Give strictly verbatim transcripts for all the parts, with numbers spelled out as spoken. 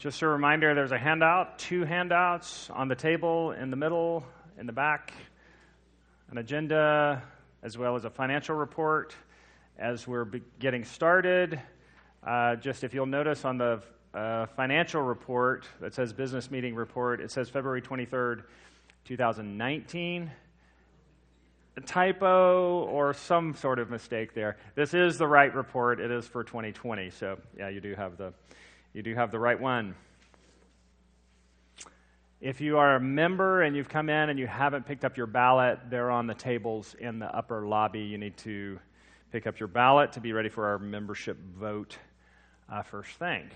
Just a reminder, there's a handout, two handouts on the table, in the middle, in the back, an agenda, as well as a financial report. As we're be- getting started, uh, just if you'll notice on the uh, financial report that says business meeting report, it says February twenty-third, twenty nineteen. A typo or some sort of mistake there. This is the right report. It is for twenty twenty. So yeah, you do have the you do have the right one. If you are a member and you've come in and you haven't picked up your ballot, they're on the tables in the upper lobby. You need to pick up your ballot to be ready for our membership vote uh, first thing.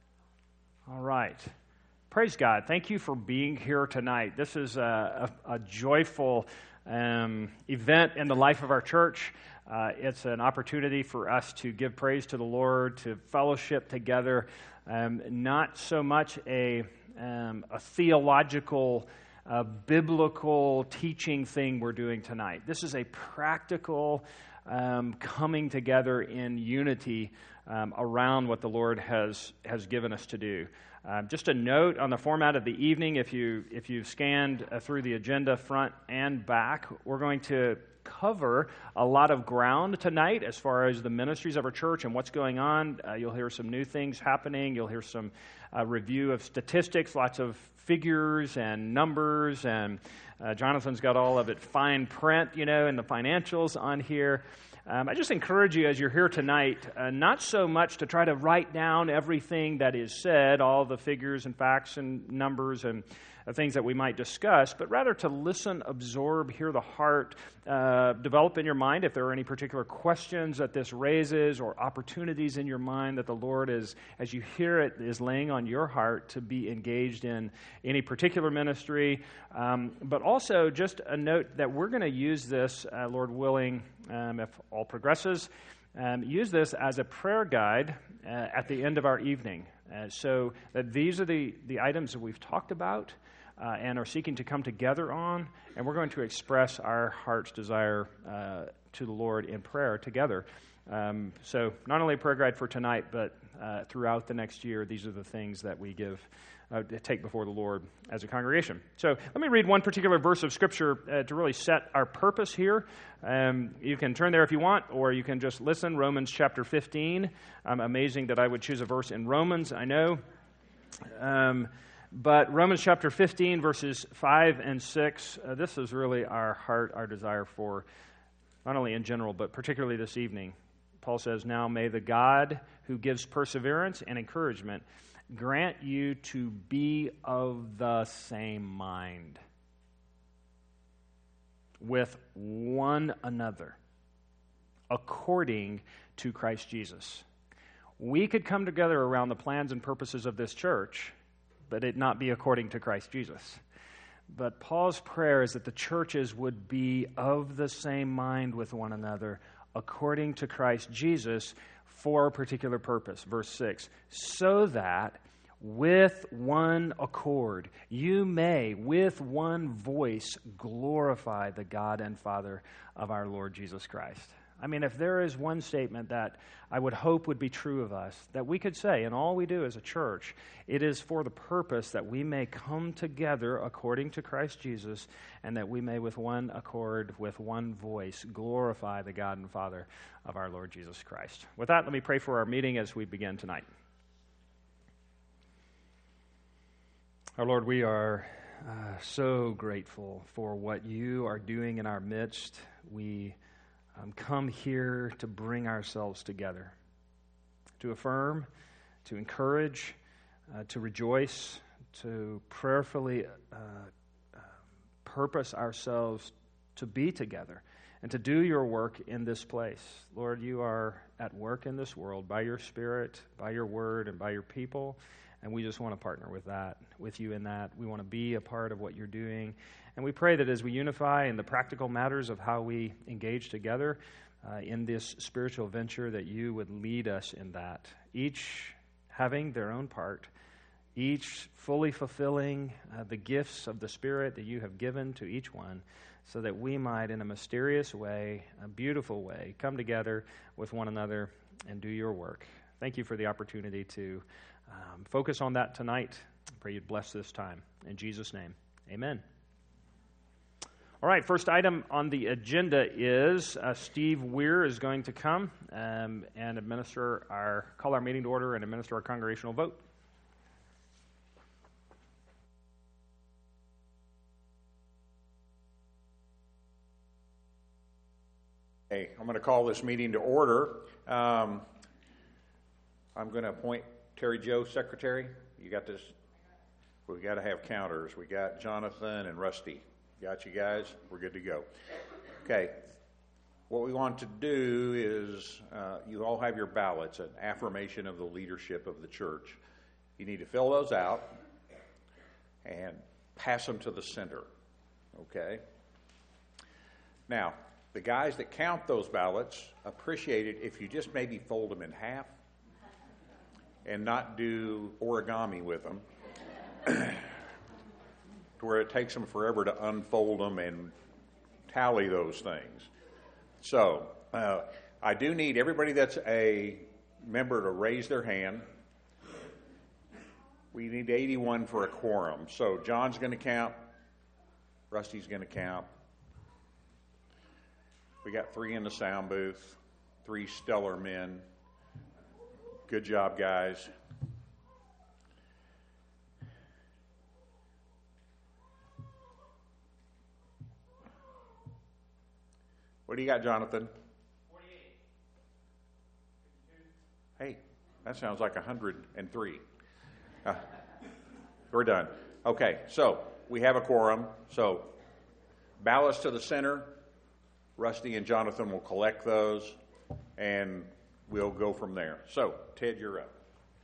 All right. Praise God. Thank you for being here tonight. This is a, a, a joyful Um, event in the life of our church. Uh, it's an opportunity for us to give praise to the Lord, to fellowship together. Um, not so much a, um, a theological, uh, biblical teaching thing we're doing tonight. This is a practical um, coming together in unity um, around what the Lord has has given us to do. Um, just a note on the format of the evening, if, you, if you've scanned uh, through the agenda front and back, we're going to cover a lot of ground tonight as far as the ministries of our church and what's going on. Uh, you'll hear some new things happening. You'll hear some uh, review of statistics, lots of figures and numbers, and uh, Jonathan's got all of it fine print, you know, and the financials on here. Um, I just encourage you as you're here tonight, uh, not so much to try to write down everything that is said, all the figures and facts and numbers and uh, things that we might discuss, but rather to listen, absorb, hear the heart, uh, develop in your mind if there are any particular questions that this raises or opportunities in your mind that the Lord is, as you hear it, is laying on your heart to be engaged in any particular ministry. Um, but also just a note that we're going to use this, uh, Lord willing, Um, if all progresses, um, use this as a prayer guide uh, at the end of our evening. Uh, so that these are the, the items that we've talked about uh, and are seeking to come together on, and we're going to express our heart's desire uh, to the Lord in prayer together. Um, so not only a prayer guide for tonight, but uh, throughout the next year, these are the things that we give Uh, to take before the Lord as a congregation. So let me read one particular verse of Scripture uh, to really set our purpose here. Um, you can turn there if you want, or you can just listen. Romans chapter fifteen. Um, amazing that I would choose a verse in Romans, I know. Um, but Romans chapter fifteen, verses five and six, uh, this is really our heart, our desire for, not only in general, but particularly this evening. Paul says, "Now may the God who gives perseverance and encouragement grant you to be of the same mind with one another, according to Christ Jesus." We could come together around the plans and purposes of this church, but it not be according to Christ Jesus. But Paul's prayer is that the churches would be of the same mind with one another, according to Christ Jesus, for a particular purpose. Verse six, "So that with one accord you may, with one voice, glorify the God and Father of our Lord Jesus Christ." I mean, if there is one statement that I would hope would be true of us, that we could say in all we do as a church, it is for the purpose that we may come together according to Christ Jesus, and that we may with one accord, with one voice, glorify the God and Father of our Lord Jesus Christ. With that, let me pray for our meeting as we begin tonight. Our Lord, we are uh, so grateful for what you are doing in our midst. We um, come here to bring ourselves together, to affirm, to encourage, uh, to rejoice, to prayerfully uh, uh, purpose ourselves to be together and to do your work in this place. Lord, you are at work in this world by your Spirit, by your word, and by your people. And we just want to partner with that, with you in that. We want to be a part of what you're doing. And we pray that as we unify in the practical matters of how we engage together uh, in this spiritual venture, that you would lead us in that, each having their own part, each fully fulfilling uh, the gifts of the Spirit that you have given to each one, so that we might, in a mysterious way, a beautiful way, come together with one another and do your work. Thank you for the opportunity to Um, focus on that tonight. I pray you'd bless this time. In Jesus' name, amen. All right, first item on the agenda is uh, Steve Weir is going to come um, and administer our, call our meeting to order and administer our congregational vote. Hey, I'm going to call this meeting to order. Um, I'm going to appoint Terry Joe secretary. You got this? We got to have counters. We got Jonathan and Rusty. Got you guys? We're good to go. Okay. What we want to do is uh, you all have your ballots, an affirmation of the leadership of the church. You need to fill those out and pass them to the center. Okay? Now, the guys that count those ballots appreciate it if you just maybe fold them in half and not do origami with them. To where it takes them forever to unfold them and tally those things. So, uh, I do need everybody that's a member to raise their hand. We need eighty-one for a quorum. So, John's going to count. Rusty's going to count. We got three in the sound booth, three stellar men. Good job, guys. What do you got, Jonathan? forty-eight. Hey, that sounds like one hundred three. Uh, we're done. Okay, so we have a quorum. So ballots to the center. Rusty and Jonathan will collect those, and we'll go from there. So, Ted, you're up.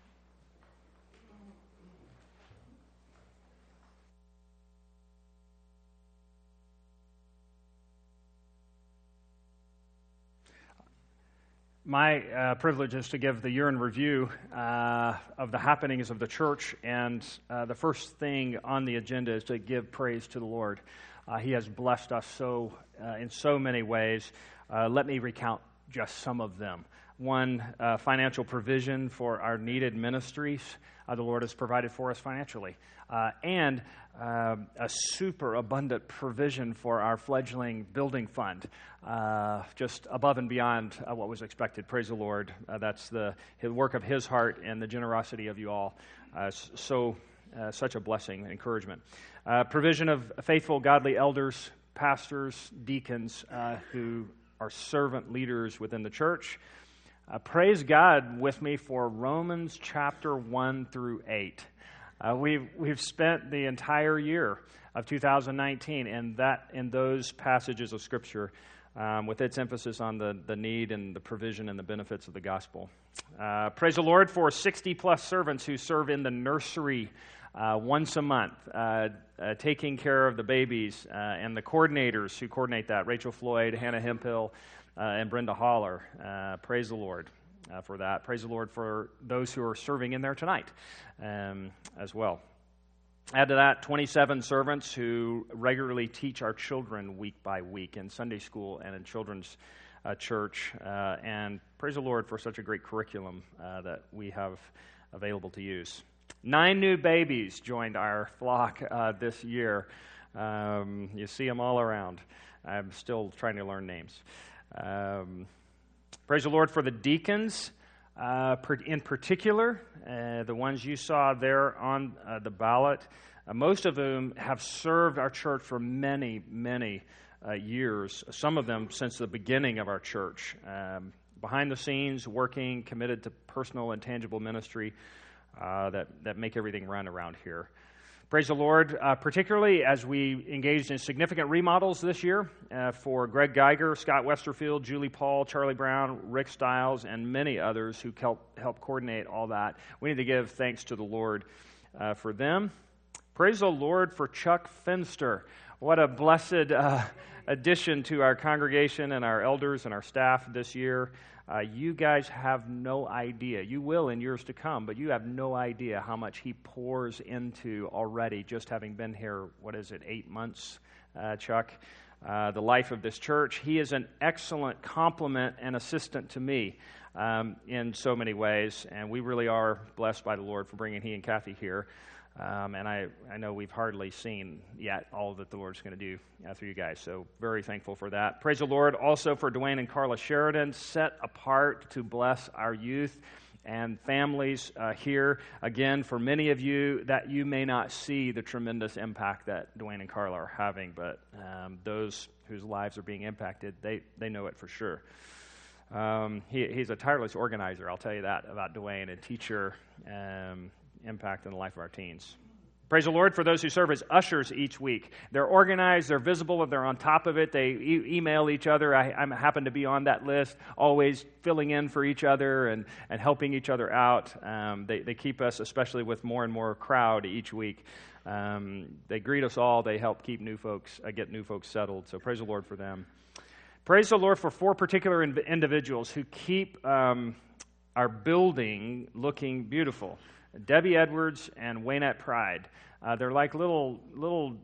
My uh, privilege is to give the year in review uh, of the happenings of the church, and uh, the first thing on the agenda is to give praise to the Lord. Uh, he has blessed us so uh, in so many ways. Uh, let me recount just some of them. One, uh, financial provision for our needed ministries. Uh, the Lord has provided for us financially. Uh, and uh, a super abundant provision for our fledgling building fund, uh, just above and beyond uh, what was expected. Praise the Lord. Uh, that's the, the work of His heart and the generosity of you all. Uh, so, uh, such a blessing, encouragement. Uh, provision of faithful, godly elders, pastors, deacons uh, who are servant leaders within the church. Uh, praise God with me for Romans chapter one through eight. Uh, we've we've spent the entire year of two thousand nineteen in that in those passages of Scripture, um, with its emphasis on the, the need and the provision and the benefits of the gospel. Uh, praise the Lord for sixty plus servants who serve in the nursery uh, once a month, uh, uh, taking care of the babies, uh, and the coordinators who coordinate that: Rachel Floyd, Hannah Hemphill, uh, and Brenda Holler. Uh, praise the Lord. Uh, for that. Praise the Lord for those who are serving in there tonight um, as well. Add to that twenty-seven servants who regularly teach our children week by week in Sunday school and in children's uh, church. Uh, and praise the Lord for such a great curriculum uh, that we have available to use. Nine new babies joined our flock uh, this year. Um, you see them all around. I'm still trying to learn names. Um, Praise the Lord for the deacons, uh, in particular, uh, the ones you saw there on uh, the ballot, uh, most of whom have served our church for many, many uh, years, some of them since the beginning of our church, um, behind the scenes, working, committed to personal and tangible ministry uh, that, that make everything run around here. Praise the Lord, uh, particularly as we engaged in significant remodels this year uh, for Greg Geiger, Scott Westerfield, Julie Paul, Charlie Brown, Rick Stiles, and many others who helped help coordinate all that. We need to give thanks to the Lord uh, for them. Praise the Lord for Chuck Finster. What a blessed uh, addition to our congregation and our elders and our staff this year. Uh, you guys have no idea. You will in years to come, but you have no idea how much he pours into already, just having been here, what is it, eight months, uh, Chuck, uh, the life of this church. He is an excellent complement and assistant to me. um, in so many ways, and we really are blessed by the Lord for bringing he and Kathy here. Um, and I, I know we've hardly seen yet all that the Lord's going to do uh, through you guys, so very thankful for that. Praise the Lord also for Dwayne and Carla Sheridan, set apart to bless our youth and families uh, here. Again, for many of you, that you may not see the tremendous impact that Dwayne and Carla are having, but um, those whose lives are being impacted, they, they know it for sure. Um, he, he's a tireless organizer, I'll tell you that about Dwayne, a teacher, um, impact in the life of our teens. Praise the Lord for those who serve as ushers each week. They're organized, they're visible, they're on top of it. They e- email each other. I, I happen to be on that list, always filling in for each other and, and helping each other out. Um, they, they keep us, especially with more and more crowd each week. Um, they greet us all. They help keep new folks, uh, get new folks settled. So praise the Lord for them. Praise the Lord for four particular in- individuals who keep um, our building looking beautiful. Debbie Edwards and Waynette Pride. Uh, they're like little little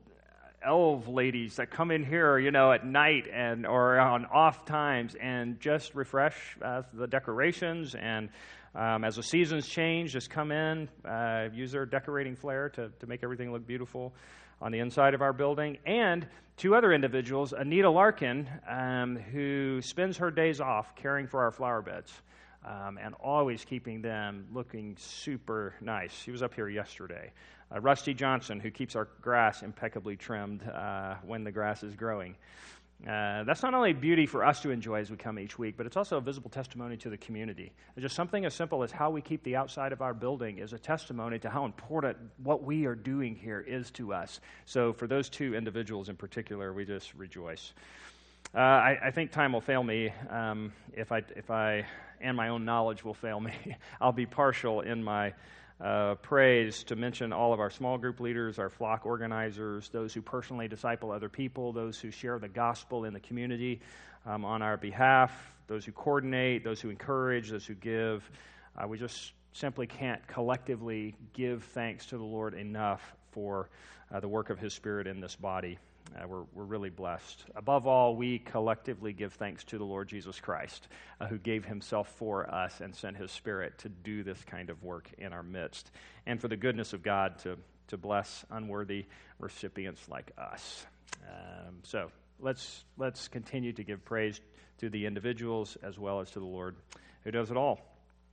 elf ladies that come in here, you know, at night and or on off times and just refresh uh, the decorations. And um, as the seasons change, just come in, uh, use their decorating flair to, to make everything look beautiful on the inside of our building. And two other individuals, Anita Larkin, um, who spends her days off caring for our flower beds. Um, and always keeping them looking super nice. She was up here yesterday. Uh, Rusty Johnson, who keeps our grass impeccably trimmed uh, when the grass is growing. Uh, that's not only beauty for us to enjoy as we come each week, but it's also a visible testimony to the community. And just something as simple as how we keep the outside of our building is a testimony to how important what we are doing here is to us. So for those two individuals in particular, we just rejoice. Uh, I, I think time will fail me um, if I if I and my own knowledge will fail me. I'll be partial in my uh, praise to mention all of our small group leaders, our flock organizers, those who personally disciple other people, those who share the gospel in the community um, on our behalf, those who coordinate, those who encourage, those who give. Uh, we just simply can't collectively give thanks to the Lord enough for uh, the work of His Spirit in this body. Uh, we're, we're really blessed. Above all, we collectively give thanks to the Lord Jesus Christ, uh, who gave himself for us and sent his Spirit to do this kind of work in our midst, and for the goodness of God to, to bless unworthy recipients like us. Um, so let's let's continue to give praise to the individuals as well as to the Lord who does it all.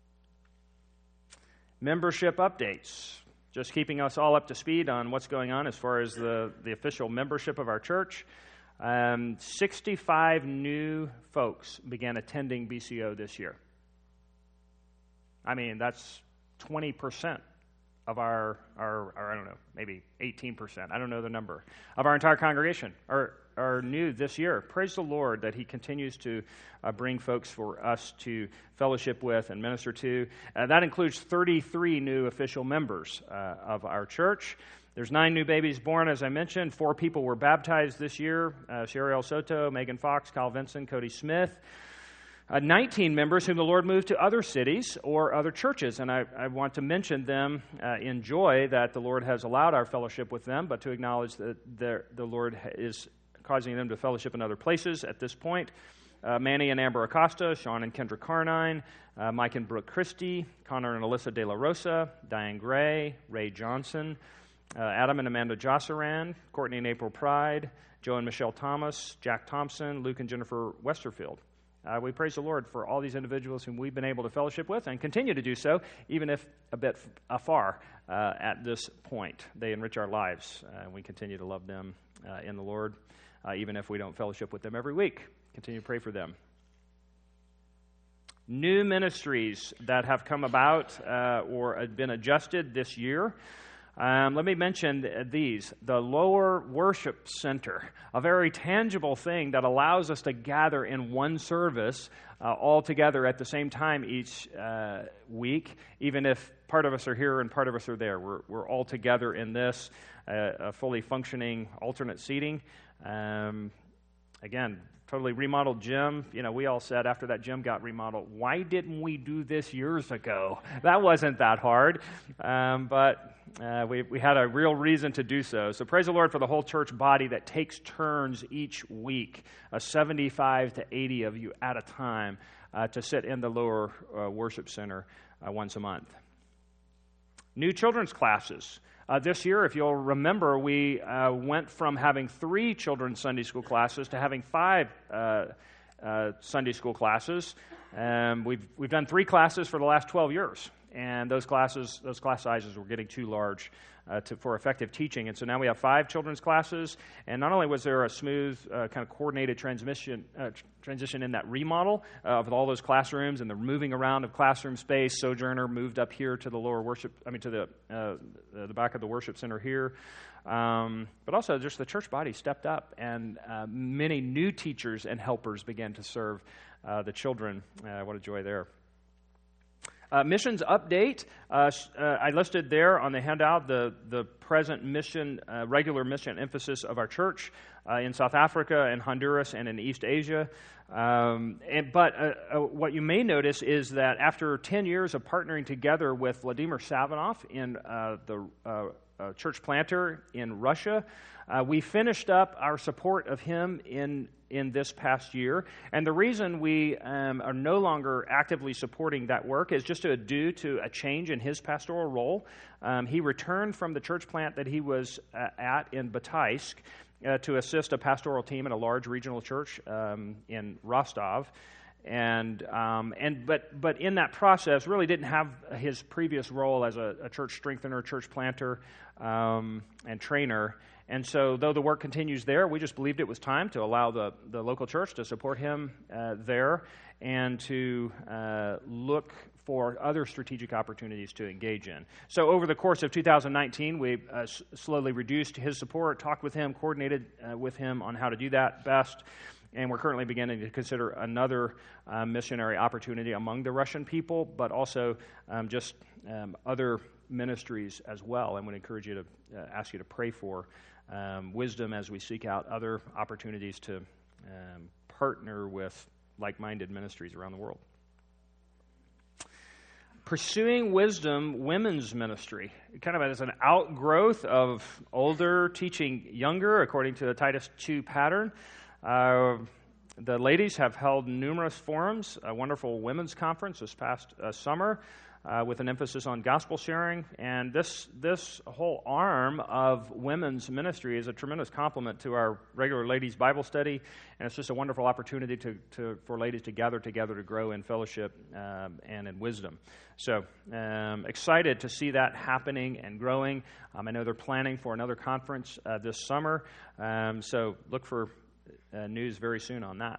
Membership updates. Just keeping us all up to speed on what's going on as far as the, the official membership of our church. Um, sixty-five new folks began attending B C O this year. I mean, that's twenty percent of our, our, our, I don't know, maybe eighteen percent, I don't know the number, of our entire congregation are, are new this year. Praise the Lord that he continues to uh, bring folks for us to fellowship with and minister to. Uh, that includes thirty-three new official members uh, of our church. There's nine new babies born, as I mentioned. Four people were baptized this year, uh, Sherry El Soto, Megan Fox, Kyle Vinson, Cody Smith. Uh, nineteen members whom the Lord moved to other cities or other churches, and I, I want to mention them uh, in joy that the Lord has allowed our fellowship with them, but to acknowledge that the Lord is causing them to fellowship in other places at this point. Uh, Manny and Amber Acosta, Sean and Kendra Carnine, uh, Mike and Brooke Christie, Connor and Alyssa De La Rosa, Diane Gray, Ray Johnson, uh, Adam and Amanda Josseran, Courtney and April Pride, Joe and Michelle Thomas, Jack Thompson, Luke and Jennifer Westerfield. Uh, we praise the Lord for all these individuals whom we've been able to fellowship with and continue to do so, even if a bit afar uh, at this point. They enrich our lives, uh, and we continue to love them uh, in the Lord, uh, even if we don't fellowship with them every week. Continue to pray for them. New ministries that have come about uh, or have been adjusted this year. Um, let me mention these. The Lower Worship Center, a very tangible thing that allows us to gather in one service uh, all together at the same time each uh, week, even if part of us are here and part of us are there. We're, we're all together in this, uh, a fully functioning alternate seating. Um, again, totally remodeled gym. You know, we all said after that gym got remodeled, why didn't we do this years ago? That wasn't that hard, um, but uh, we, we had a real reason to do so. So praise the Lord for the whole church body that takes turns each week, uh, seventy-five to eighty of you at a time, uh, to sit in the lower uh, worship center uh, once a month. New children's classes. Uh, this year, if you'll remember, we uh, went from having three children's Sunday school classes to having five uh, uh, Sunday school classes. Um, we've we've done three classes for the last twelve years, and those classes, those class sizes were getting too large uh, to, for effective teaching. And so now we have five children's classes. And not only was there a smooth, uh, kind of coordinated transmission uh, tr- transition in that remodel uh, of all those classrooms and the moving around of classroom space, Sojourner moved up here to the lower worship, I mean to the uh, the back of the worship center here. Um, but also just the church body stepped up, and uh, many new teachers and helpers began to serve uh, the children. Uh, what a joy there. Uh, missions update. Uh, uh, I listed there on the handout the, the present mission, uh, regular mission emphasis of our church uh, in South Africa and Honduras and in East Asia. Um, and, but uh, uh, what you may notice is that after ten years of partnering together with Vladimir Savinov in uh, the uh, uh, church planter in Russia, uh, we finished up our support of him in in this past year. And the reason we um, are no longer actively supporting that work is just a, due to a change in his pastoral role. Um, he returned from the church plant that he was uh, at in Bataisk uh, to assist a pastoral team in a large regional church um, in Rostov. And um, and but but in that process, really didn't have his previous role as a, a church strengthener, church planter, um, and trainer. And so, though the work continues there, we just believed it was time to allow the, the local church to support him uh, there and to uh, look for other strategic opportunities to engage in. So over the course of two thousand nineteen, we uh, s- slowly reduced his support, talked with him, coordinated uh, with him on how to do that best, and we're currently beginning to consider another uh, missionary opportunity among the Russian people, but also um, just um, other ministries as well. I would encourage you to uh, ask you to pray for Um, wisdom as we seek out other opportunities to um, partner with like-minded ministries around the world. Pursuing Wisdom Women's Ministry, kind of as an outgrowth of older teaching younger, according to the Titus two pattern. Uh, the ladies have held numerous forums, a wonderful women's conference this past uh, summer, Uh, with an emphasis on gospel sharing. And this this whole arm of women's ministry is a tremendous complement to our regular ladies' Bible study, and it's just a wonderful opportunity to, to for ladies to gather together to grow in fellowship um, and in wisdom. So um, excited to see that happening and growing. Um, I know they're planning for another conference uh, this summer, um, so look for uh, news very soon on that.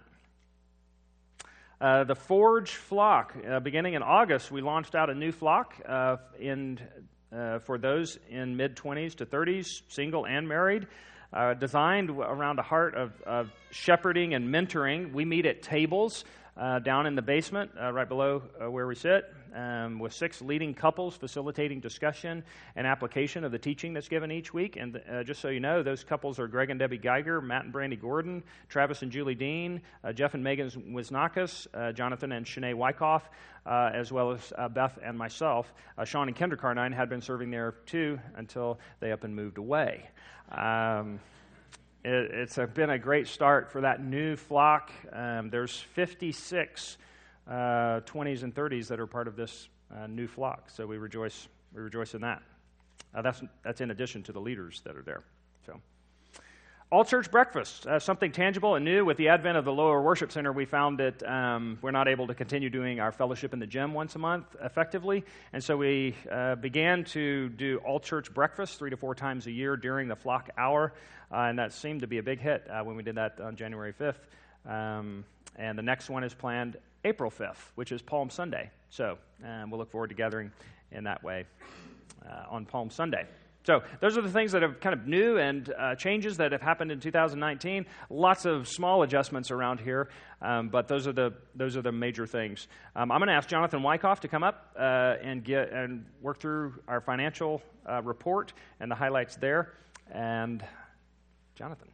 Uh, the Forge Flock, uh, beginning in August, we launched out a new flock uh, in uh, for those in mid-twenties to thirties, single and married, uh, designed around a heart of, of shepherding and mentoring. We meet at tables uh, down in the basement, uh, right below uh, where we sit, um, with six leading couples facilitating discussion and application of the teaching that's given each week. And uh, just so you know, those couples are Greg and Debbie Geiger, Matt and Brandy Gordon, Travis and Julie Dean, uh, Jeff and Megan Wisnakas, uh, Jonathan and Shanae Wyckoff, uh, as well as uh, Beth and myself. Uh, Sean and Kendra Carnine had been serving there too until they up and moved away. Um, it, it's a, been a great start for that new flock. Um, there's fifty-six Uh, twenties and thirties that are part of this uh, new flock, so we rejoice. We rejoice in that. Uh, that's that's in addition to the leaders that are there. So, all church breakfast, uh, something tangible and new. With the advent of the lower worship center, we found that um, we're not able to continue doing our fellowship in the gym once a month effectively, and so we uh, began to do all church breakfast three to four times a year during the flock hour, uh, and that seemed to be a big hit uh, when we did that on January fifth. Um, and the next one is planned April fifth, which is Palm Sunday. So um, we'll look forward to gathering in that way uh, on Palm Sunday. So those are the things that are kind of new and uh, changes that have happened in two thousand nineteen. Lots of small adjustments around here, um, but those are the those are the major things. Um, I'm going to ask Jonathan Wyckoff to come up uh, and get and work through our financial uh, report and the highlights there. And Jonathan.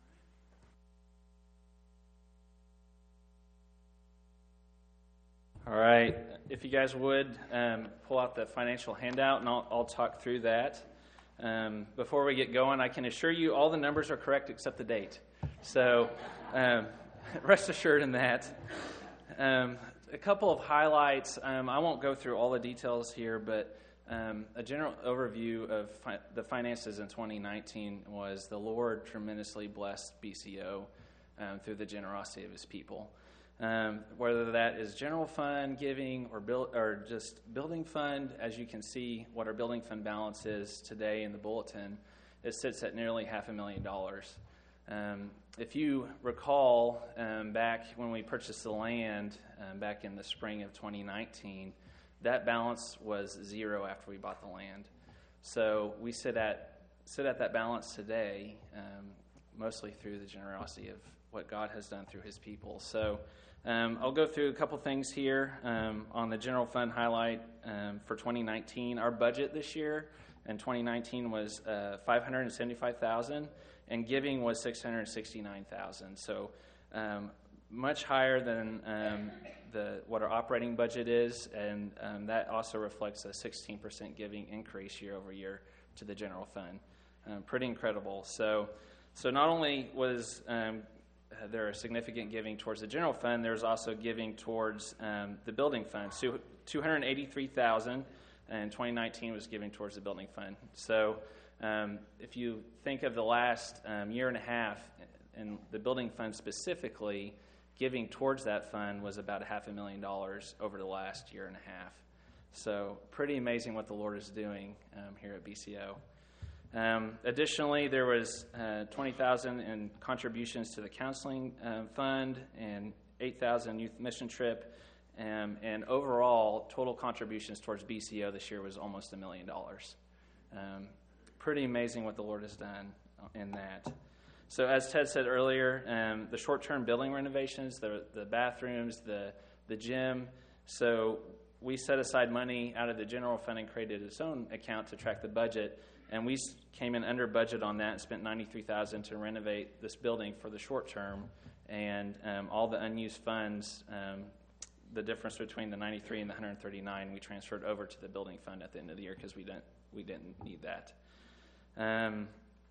All right. If you guys would, um, pull out the financial handout, and I'll, I'll talk through that. Um, before we get going, I can assure you all the numbers are correct except the date. So um, rest assured in that. Um, a couple of highlights. Um, I won't go through all the details here, but um, a general overview of fi- the finances in twenty nineteen was the Lord tremendously blessed B C O um, through the generosity of his people. Um, whether that is general fund giving or build, or just building fund, as you can see what our building fund balance is today in the bulletin, it sits at nearly half a million dollars. Um, if you recall, um, back when we purchased the land um, back in the spring of twenty nineteen, that balance was zero after we bought the land. So we sit at sit at that balance today, um, mostly through the generosity of what God has done through his people. So um, I'll go through a couple things here um, on the general fund highlight um, for twenty nineteen. Our budget this year in twenty nineteen was uh, five hundred seventy-five thousand dollars, and giving was six hundred sixty-nine thousand dollars. So um, much higher than um, the what our operating budget is, and um, that also reflects a sixteen percent giving increase year over year to the general fund. Um, pretty incredible. So, so not only was um, there a significant giving towards the general fund, there's also giving towards um, the building fund. So two hundred eighty-three thousand dollars and twenty nineteen was giving towards the building fund. So um, if you think of the last um, year and a half, and the building fund specifically, giving towards that fund was about a half a million dollars over the last year and a half. So pretty amazing what the Lord is doing um, here at B C O. Um, additionally, there was uh, twenty thousand dollars in contributions to the counseling uh, fund and eight thousand dollars youth mission trip. Um, and overall, total contributions towards B C O this year was almost a million dollars. Um, pretty amazing what the Lord has done in that. So as Ted said earlier, um, the short-term building renovations, the, the bathrooms, the, the gym. So we set aside money out of the general fund and created its own account to track the budget. And we came in under budget on that and spent ninety-three thousand dollars to renovate this building for the short term. And um, all the unused funds, um, the difference between the ninety-three and the one hundred thirty-nine, we transferred over to the building fund at the end of the year because we didn't we didn't need that. Um,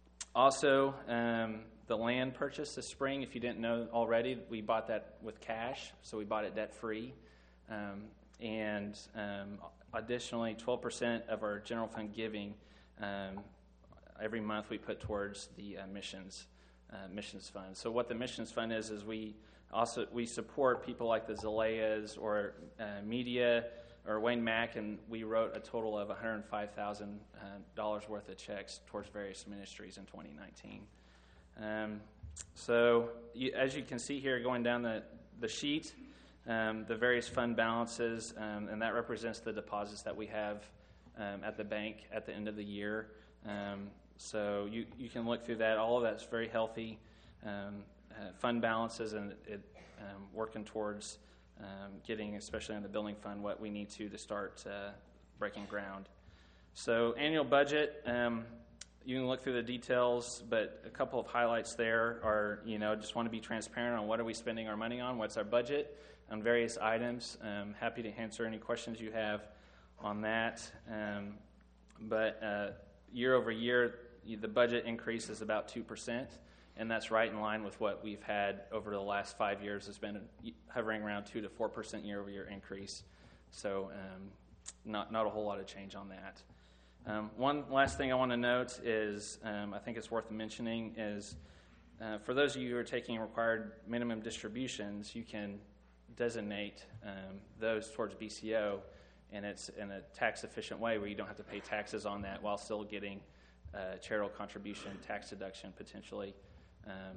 also, um, the land purchase this spring, if you didn't know already, we bought that with cash, so we bought it debt-free. Um, and um, additionally, twelve percent of our general fund giving um, every month we put towards the uh, missions uh, missions fund. So what the missions fund is, is we also we support people like the Zaleas or uh, media or Wayne Mack, and we wrote a total of one hundred five thousand dollars uh, worth of checks towards various ministries in twenty nineteen. Um, so you, as you can see here, going down the, the sheet, um, the various fund balances, um, and that represents the deposits that we have um, at the bank at the end of the year. Um, so you, you can look through that. All of that's very healthy um, uh, fund balances, and it um, working towards um, getting, especially on the building fund, what we need to to start uh, breaking ground. So annual budget. Um, You can look through the details, but a couple of highlights there are, you know, just want to be transparent on what are we spending our money on, what's our budget on various items. Um, happy to answer any questions you have on that. Um, but uh, year over year, the budget increase is about two percent, and that's right in line with what we've had over the last five years. It's been hovering around two to four percent year over year increase. So um, not, not a whole lot of change on that. Um, one last thing I want to note is, um, I think it's worth mentioning, is uh, for those of you who are taking required minimum distributions, you can designate um, those towards B C O, and it's in a tax-efficient way where you don't have to pay taxes on that while still getting uh, charitable contribution, tax deduction potentially. Um,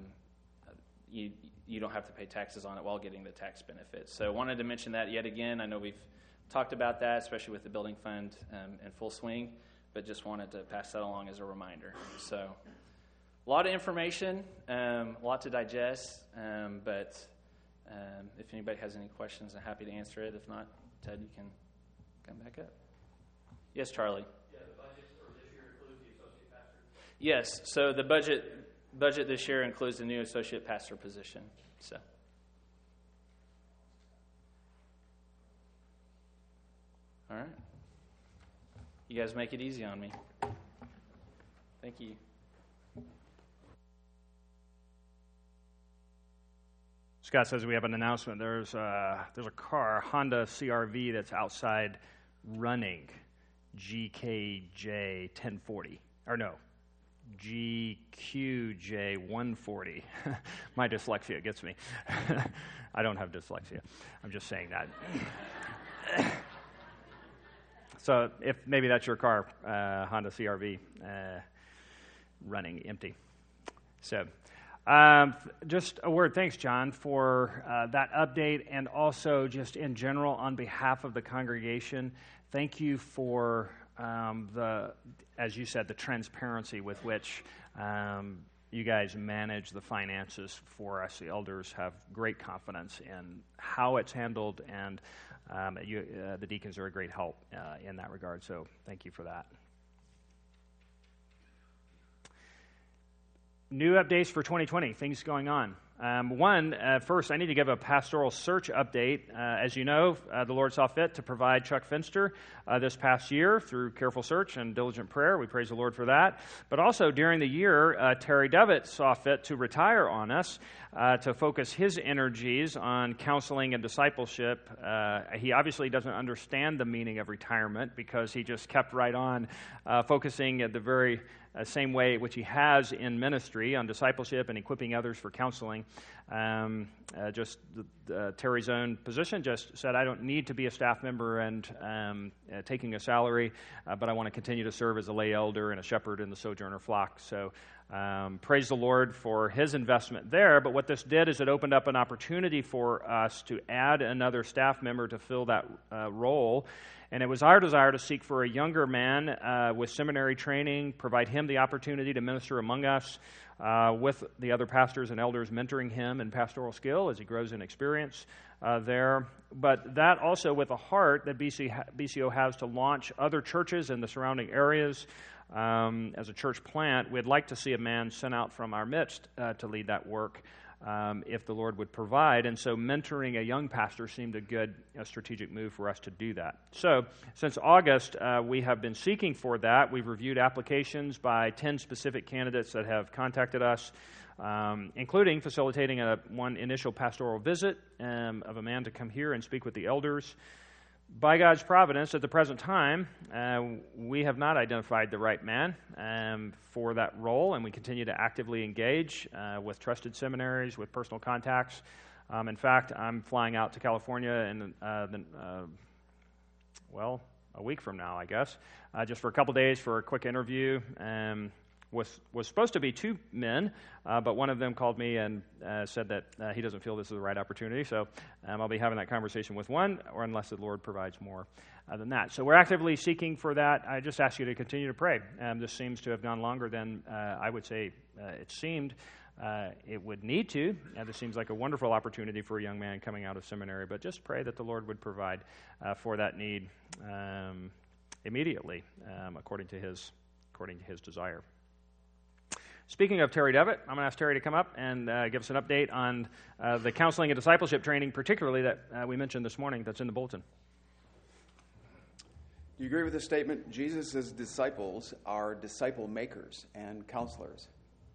you, you don't have to pay taxes on it while getting the tax benefits. So I wanted to mention that yet again. I know we've talked about that, especially with the building fund um, in full swing, but just wanted to pass that along as a reminder. So a lot of information, um, a lot to digest, um, but um, if anybody has any questions, I'm happy to answer it. If not, Ted, you can come back up. Yes, Charlie? Yeah, the budget for this year includes the associate pastor? Yes, so the budget budget this year includes the new associate pastor position. So. All right. You guys make it easy on me. Thank you. Scott says we have an announcement. There's a, there's a car, Honda C R V, that's outside running, G K J ten forty. Or no, G Q J one forty. My dyslexia gets me. I don't have dyslexia. I'm just saying that. So if maybe that's your car, uh, Honda C R V, uh, running empty. So um, just a word, thanks, John, for uh, that update, and also just in general on behalf of the congregation, thank you for um, the, as you said, the transparency with which um, you guys manage the finances for us. The elders have great confidence in how it's handled, and um, you, uh, the deacons are a great help uh, in that regard, so thank you for that. New updates for twenty twenty, things going on. Um, one, uh, first, I need to give a pastoral search update. Uh, as you know, uh, the Lord saw fit to provide Chuck Finster uh, this past year through careful search and diligent prayer. We praise the Lord for that. But also during the year, uh, Terry Devitt saw fit to retire on us, uh, to focus his energies on counseling and discipleship. Uh, he obviously doesn't understand the meaning of retirement because he just kept right on uh, focusing at the very Uh, same way which he has in ministry on discipleship and equipping others for counseling. Um, uh, just the, the, Terry's own position just said, I don't need to be a staff member and um, uh, taking a salary, uh, but I want to continue to serve as a lay elder and a shepherd in the Sojourner flock. So um, praise the Lord for his investment there. But what this did is it opened up an opportunity for us to add another staff member to fill that uh, role. And it was our desire to seek for a younger man uh, with seminary training, provide him the opportunity to minister among us uh, with the other pastors and elders, mentoring him in pastoral skill as he grows in experience uh, there. But that also with a heart that B C, B C O has to launch other churches in the surrounding areas. Um, as a church plant, we'd like to see a man sent out from our midst uh, to lead that work. Um, if the Lord would provide. And so mentoring a young pastor seemed a good a strategic move for us to do that. So since August, uh, we have been seeking for that. We've reviewed applications by ten specific candidates that have contacted us, um, including facilitating a one initial pastoral visit um, of a man to come here and speak with the elders. By God's providence, at the present time, uh, we have not identified the right man um, for that role, and we continue to actively engage uh, with trusted seminaries, with personal contacts. Um, in fact, I'm flying out to California in, uh, the, uh, well, a week from now, I guess, uh, just for a couple days for a quick interview. Um, was was supposed to be two men, uh, but one of them called me and uh, said that uh, he doesn't feel this is the right opportunity. So um, I'll be having that conversation with one, or unless the Lord provides more uh, than that. So we're actively seeking for that. I just ask you to continue to pray. Um, this seems to have gone longer than uh, I would say uh, it seemed uh, it would need to. Uh, this seems like a wonderful opportunity for a young man coming out of seminary, but just pray that the Lord would provide uh, for that need um, immediately, um, according to his according to his desire. Speaking of Terry Devitt, I'm going to ask Terry to come up and uh, give us an update on uh, the counseling and discipleship training, particularly that uh, we mentioned this morning that's in the bulletin. Do you agree with the statement, Jesus' disciples are disciple makers and counselors?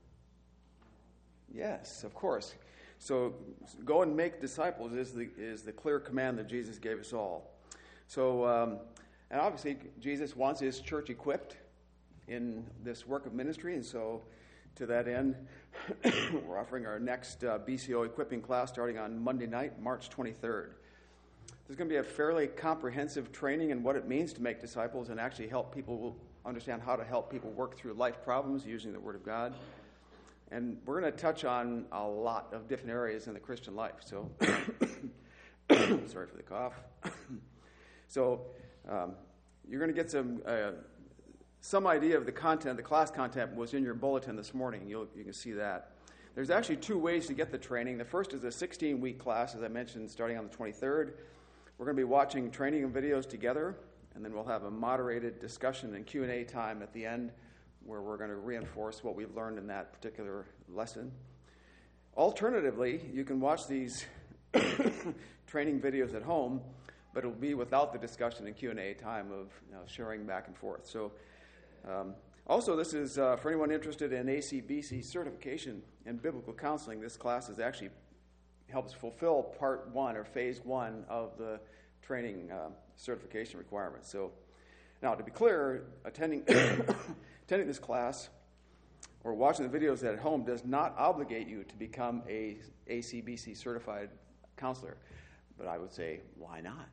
Yes, of course. So go and make disciples is the, is the clear command that Jesus gave us all. So, um, and obviously Jesus wants his church equipped in this work of ministry, and so to that end, we're offering our next uh, B C O equipping class starting on Monday night, March twenty-third. There's going to be a fairly comprehensive training in what it means to make disciples and actually help people understand how to help people work through life problems using the Word of God. And we're going to touch on a lot of different areas in the Christian life. So, sorry for the cough. so, um, you're going to get some... Uh, Some idea of the content, the class content was in your bulletin this morning. You'll, you can see that. There's actually two ways to get the training. The first is a sixteen-week class, as I mentioned, starting on the twenty-third. We're going to be watching training and videos together, and then we'll have a moderated discussion and Q and A time at the end where we're going to reinforce what we've learned in that particular lesson. Alternatively, you can watch these training videos at home, but it'll be without the discussion and Q and A time of you know, sharing back and forth. So. Um, also, this is uh, for anyone interested in A C B C certification in biblical counseling. This class is actually helps fulfill part one or phase one of the training uh, certification requirements. So now, to be clear, attending attending this class or watching the videos at home does not obligate you to become a A C B C certified counselor. But I would say, why not?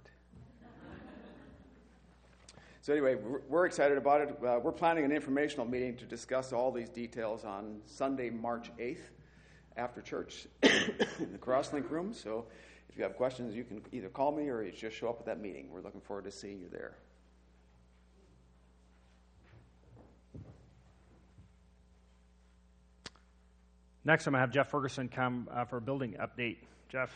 So anyway, we're, we're excited about it. Uh, we're planning an informational meeting to discuss all these details on Sunday, March eighth, after church in the Crosslink room. So if you have questions, you can either call me or you just show up at that meeting. We're looking forward to seeing you there. Next, I'm going to have Jeff Ferguson come uh, for a building update. Jeff.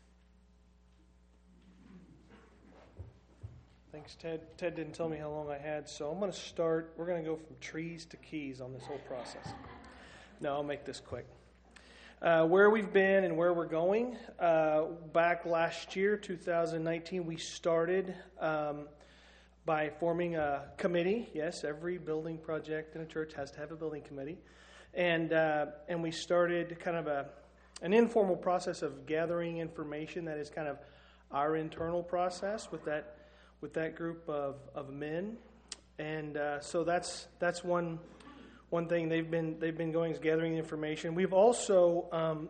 Thanks, Ted. Ted didn't tell me how long I had, so I'm going to start. We're going to go from trees to keys on this whole process. No, I'll make this quick. Uh, where we've been and where we're going. Uh, back last year, two thousand nineteen, we started um, by forming a committee. Yes, every building project in a church has to have a building committee. And uh, and we started kind of a an informal process of gathering information that is kind of our internal process with that with that group of, of men. And uh, so that's that's one one thing they've been they've been going is gathering information. We've also um,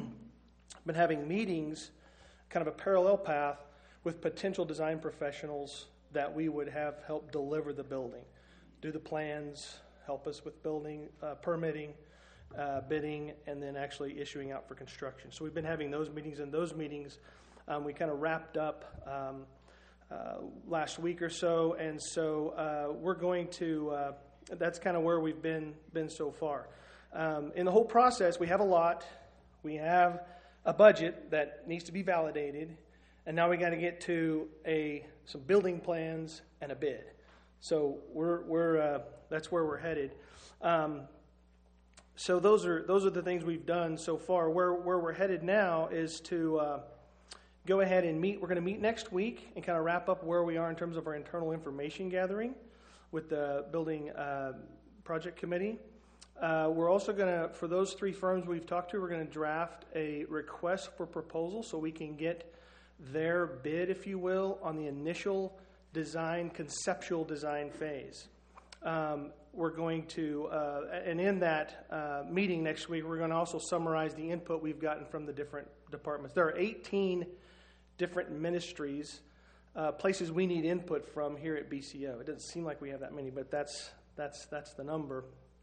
been having meetings, kind of a parallel path with potential design professionals that we would have help deliver the building, do the plans, help us with building, uh, permitting, uh, bidding, and then actually issuing out for construction. So we've been having those meetings, and those meetings um, we kind of wrapped up um, uh, last week or so, and so uh, we're going to, uh, that's kind of where we've been been so far. Um, in the whole process, we have a lot. We have a budget that needs to be validated, and now we got to get to a some building plans and a bid. So we're we're uh, that's where we're headed. Um, so those are those are the things we've done so far. Where where we're headed now is to uh, go ahead and meet. We're going to meet next week and kind of wrap up where we are in terms of our internal information gathering with the building uh, project committee. Uh, we're also going to, for those three firms we've talked to, we're going to draft a request for proposal so we can get their bid, if you will, on the initial design, conceptual design phase. Um, we're going to, uh, and in that uh, meeting next week, we're going to also summarize the input we've gotten from the different departments. There are eighteen different ministries, uh, places we need input from here at B C O. It doesn't seem like we have that many, but that's that's that's the number.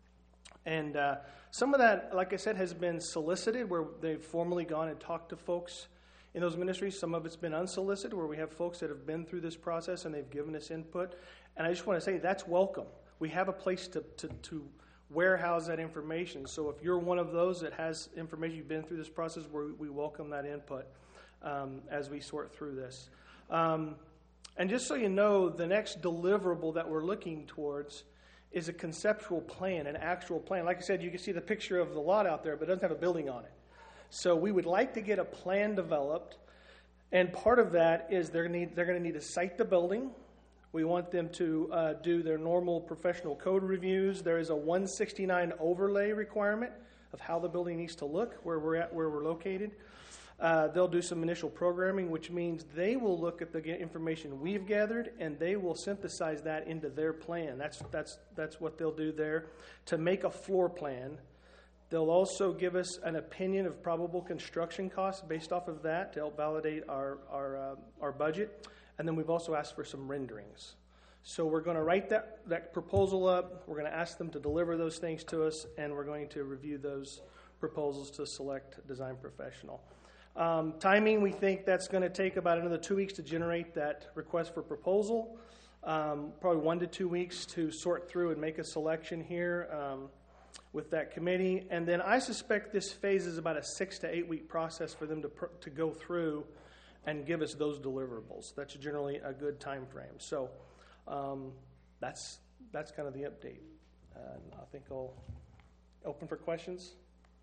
And uh, some of that, like I said, has been solicited, where they've formally gone and talked to folks in those ministries. Some of it's been unsolicited, where we have folks that have been through this process and they've given us input. And I just want to say that's welcome. We have a place to, to, to warehouse that information. So if you're one of those that has information, you've been through this process, we we welcome that input um, as we sort through this. Um, and just so you know, the next deliverable that we're looking towards is a conceptual plan, an actual plan. Like I said, you can see the picture of the lot out there, but it doesn't have a building on it. So we would like to get a plan developed, and part of that is they're going to, they're going to need to site the building. We want them to uh, do their normal professional code reviews. There is a one sixty-nine overlay requirement of how the building needs to look, where we're at, where we're located. Uh, they'll do some initial programming, which means they will look at the information we've gathered and they will synthesize that into their plan. That's that's that's what they'll do there to make a floor plan. They'll also give us an opinion of probable construction costs based off of that to help validate our our uh, our budget. And then we've also asked for some renderings. So we're going to write that that proposal up. We're going to ask them to deliver those things to us, and we're going to review those proposals to select a design professional. Um, timing, we think that's going to take about another two weeks to generate that request for proposal. Um, probably one to two weeks to sort through and make a selection here um, with that committee. And then I suspect this phase is about a six to eight week process for them to pr- to go through and give us those deliverables. That's generally a good time frame. So um, that's that's kind of the update. And I think I'll open for questions.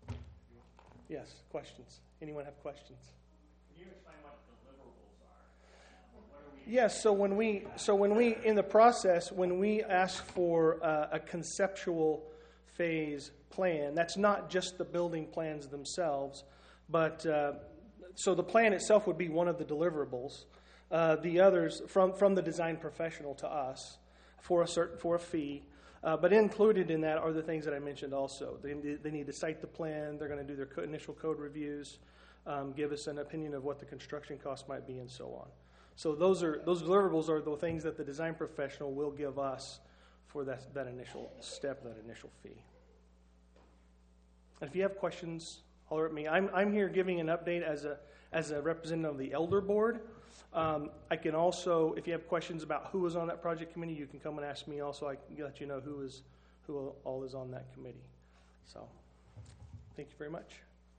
Yes, questions. Anyone have questions? Can you explain what deliverables are? What are we Yes. So when we so when we in the process when we ask for uh, a conceptual phase plan, that's not just the building plans themselves, but uh, so the plan itself would be one of the deliverables. Uh, the others from, from the design professional to us for a certain for a fee. Uh, but included in that are the things that I mentioned also. They, they need to cite the plan. They're going to do their co- initial code reviews, um, give us an opinion of what the construction cost might be, and so on. So those are those deliverables are the things that the design professional will give us for that, that initial step, that initial fee. And if you have questions, holler at me. I'm I'm here giving an update as a as a representative of the elder board. Um, I can also, if you have questions about who is on that project committee, you can come and ask me. Also, I can let you know who is who all is on that committee. So, thank you very much.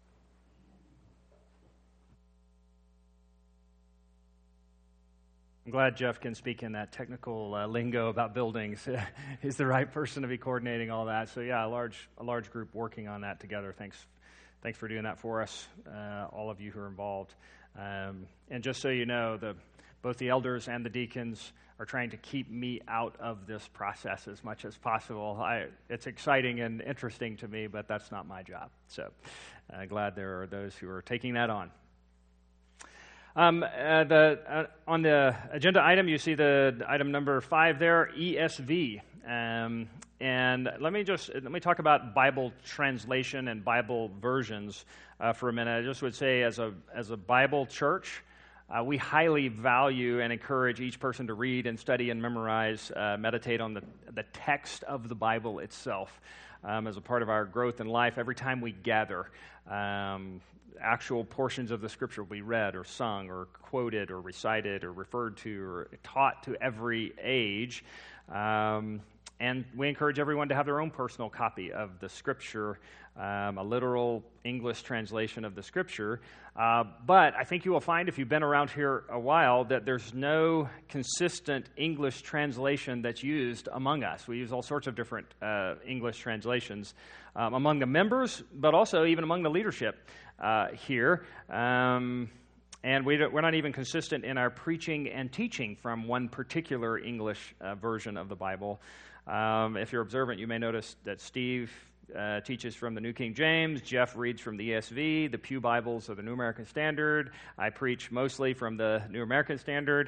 I'm glad Jeff can speak in that technical uh, lingo about buildings. He's the right person to be coordinating all that. So yeah, a large a large group working on that together. Thanks, thanks for doing that for us, uh, all of you who are involved. Um, and just so you know, the both the elders and the deacons are trying to keep me out of this process as much as possible. I, it's exciting and interesting to me, but that's not my job. So uh, glad there are those who are taking that on. Um, uh, the uh, on the agenda item, you see the item number five there, E S V. Um, and let me just let me talk about Bible translation and Bible versions uh, for a minute. I just would say, as a as a Bible church, uh, we highly value and encourage each person to read and study and memorize, uh, meditate on the the text of the Bible itself um, as a part of our growth in life. Every time we gather. Um, Actual portions of the Scripture will be read or sung or quoted or recited or referred to or taught to every age. Um, and we encourage everyone to have their own personal copy of the Scripture, um, a literal English translation of the Scripture. Uh, but I think you will find, if you've been around here a while, that there's no consistent English translation that's used among us. We use all sorts of different uh, English translations um, among the members, but also even among the leadership uh, here. Um, and we we're not even consistent in our preaching and teaching from one particular English uh, version of the Bible. Um, if you're observant, you may notice that Steve uh, teaches from the New King James, Jeff reads from the E S V, the Pew Bibles are the New American Standard. I preach mostly from the New American Standard.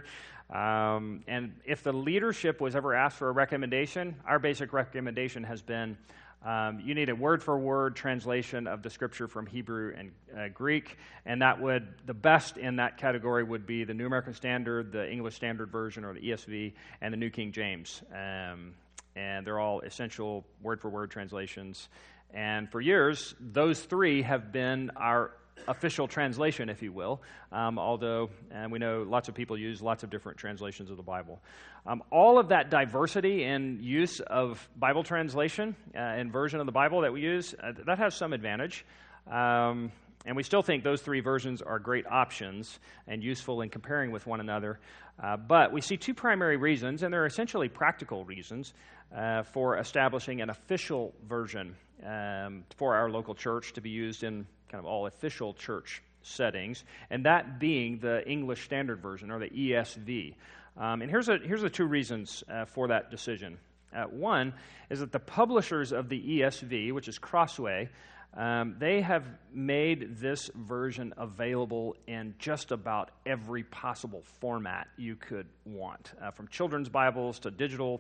Um, and if the leadership was ever asked for a recommendation, our basic recommendation has been Um, you need a word-for-word translation of the Scripture from Hebrew and uh, Greek, and that would, the best in that category would be the New American Standard, the English Standard Version, or the E S V, and the New King James. Um, and they're all essential word-for-word translations. And for years, those three have been our official translation, if you will, um, although and we know lots of people use lots of different translations of the Bible. Um, all of that diversity in use of Bible translation uh, and version of the Bible that we use, uh, that has some advantage. Um, and we still think those three versions are great options and useful in comparing with one another. Uh, but we see two primary reasons, and they're essentially practical reasons, uh, for establishing an official version um, for our local church to be used in kind of all official church settings, and that being the English Standard Version, or the E S V. Um, and here's a, here's the two reasons uh, for that decision. Uh, one is that the publishers of the E S V, which is Crossway, um, they have made this version available in just about every possible format you could want, uh, from children's Bibles to digital,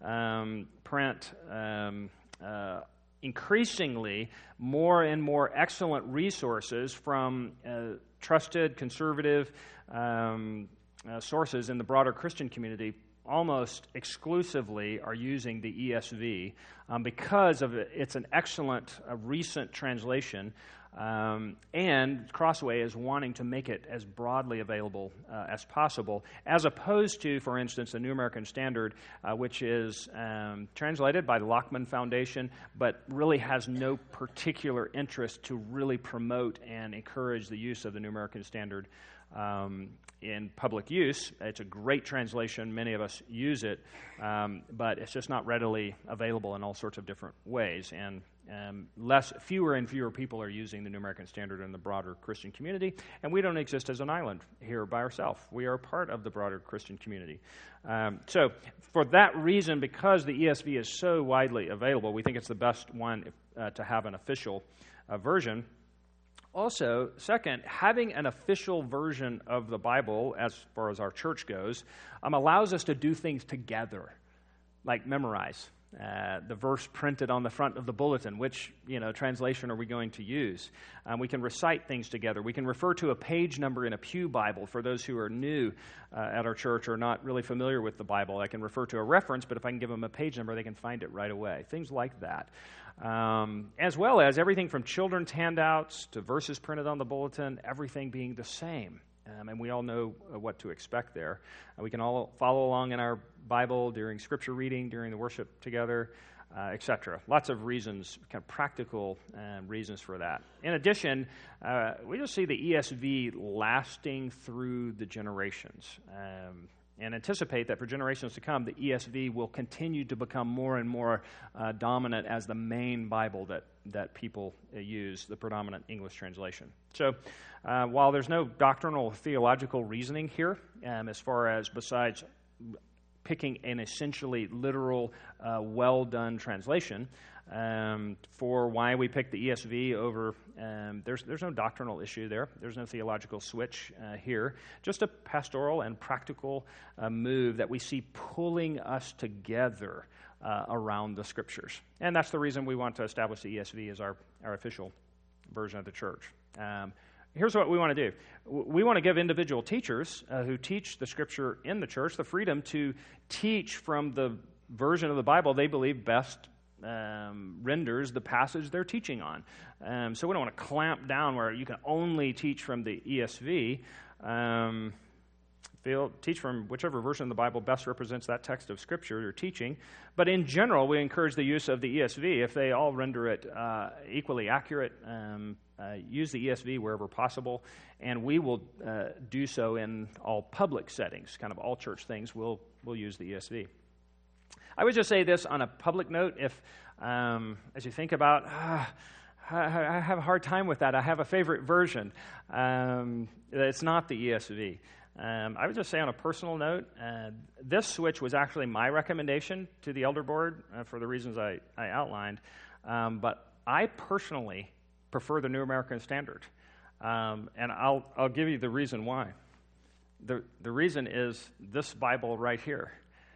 um, print, um, uh, increasingly more and more excellent resources from uh, trusted, conservative um, uh, sources in the broader Christian community almost exclusively are using the E S V um, because of it. It's an excellent uh, recent translation, um, and Crossway is wanting to make it as broadly available uh, as possible, as opposed to, for instance, the New American Standard, uh, which is um, translated by the Lockman Foundation, but really has no particular interest to really promote and encourage the use of the New American Standard Um, in public use. It's a great translation. Many of us use it, um, but it's just not readily available in all sorts of different ways. And um, less, fewer and fewer people are using the New American Standard in the broader Christian community. And we don't exist as an island here by ourselves. We are part of the broader Christian community. Um, so, for that reason, because the E S V is so widely available, we think it's the best one uh, to have an official uh, version. Also, second, having an official version of the Bible, as far as our church goes, um, allows us to do things together, like memorize uh, the verse printed on the front of the bulletin. Which, you know, translation are we going to use? Um, we can recite things together. We can refer to a page number in a pew Bible for those who are new uh, at our church or not really familiar with the Bible. I can refer to a reference, but if I can give them a page number, they can find it right away. Things like that. Um, as well as everything from children's handouts to verses printed on the bulletin, everything being the same. Um, and we all know uh, what to expect there. Uh, we can all follow along in our Bible during scripture reading, during the worship together, uh, et cetera. Lots of reasons, kind of practical uh, reasons for that. In addition, uh, we just see the E S V lasting through the generations. Um, and anticipate that for generations to come, the E S V will continue to become more and more uh, dominant as the main Bible that, that people uh, use, the predominant English translation. So uh, while there's no doctrinal or theological reasoning here, um, as far as besides picking an essentially literal, uh, well-done translation, Um, for why we picked the E S V over, um, there's there's no doctrinal issue there. There's no theological switch uh, here. Just a pastoral and practical uh, move that we see pulling us together uh, around the Scriptures. And that's the reason we want to establish the E S V as our, our official version of the church. Um, here's what we want to do. We want to give individual teachers uh, who teach the Scripture in the church the freedom to teach from the version of the Bible they believe best Um, renders the passage they're teaching on. Um, so we don't want to clamp down where you can only teach from the E S V. Um, feel, teach from whichever version of the Bible best represents that text of Scripture you're teaching. But in general, we encourage the use of the E S V if they all render it uh, equally accurate. Um, uh, use the E S V wherever possible, and we will uh, do so in all public settings, kind of all church things. We'll we'll use the E S V. I would just say this on a public note, if, um, as you think about, ah, I have a hard time with that. I have a favorite version. Um, it's not the E S V. Um, I would just say on a personal note, uh, this switch was actually my recommendation to the elder board uh, for the reasons I, I outlined. Um, but I personally prefer the New American Standard. Um, and I'll, I'll give you the reason why. The, the reason is this Bible right here.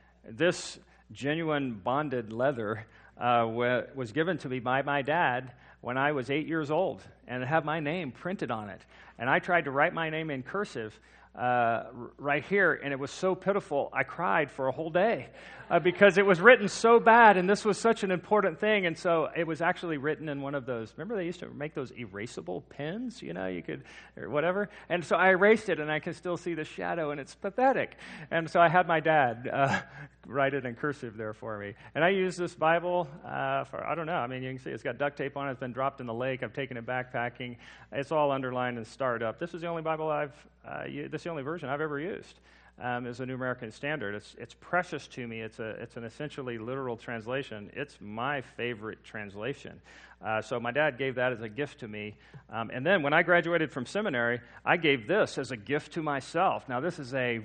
This genuine bonded leather uh, was given to me by my dad when I was eight years old, and it had my name printed on it. And I tried to write my name in cursive uh, right here, and it was so pitiful, I cried for a whole day uh, because it was written so bad, and this was such an important thing. And so it was actually written in one of those, remember they used to make those erasable pens, you know, you could, or whatever. And so I erased it, and I can still see the shadow, and it's pathetic. And so I had my dad uh, write it in cursive there for me. And I used this Bible uh, for, I don't know, I mean, you can see it's got duct tape on it, it's been dropped in the lake, I've taken it backpacking, it's all underlined and starred up. This is the only Bible I've, uh, used, this is the only version I've ever used. Um, is a New American Standard. It's it's precious to me. It's a it's an essentially literal translation. It's my favorite translation. Uh, so my dad gave that as a gift to me. Um, and then when I graduated from seminary, I gave this as a gift to myself. Now this is a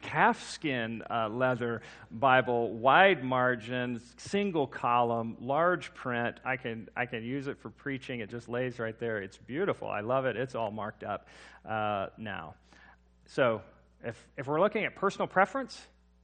calfskin uh, leather Bible, wide margins, single column, large print. I can I can use it for preaching. It just lays right there. It's beautiful. I love it. It's all marked up uh, now. So. If if we're looking at personal preference,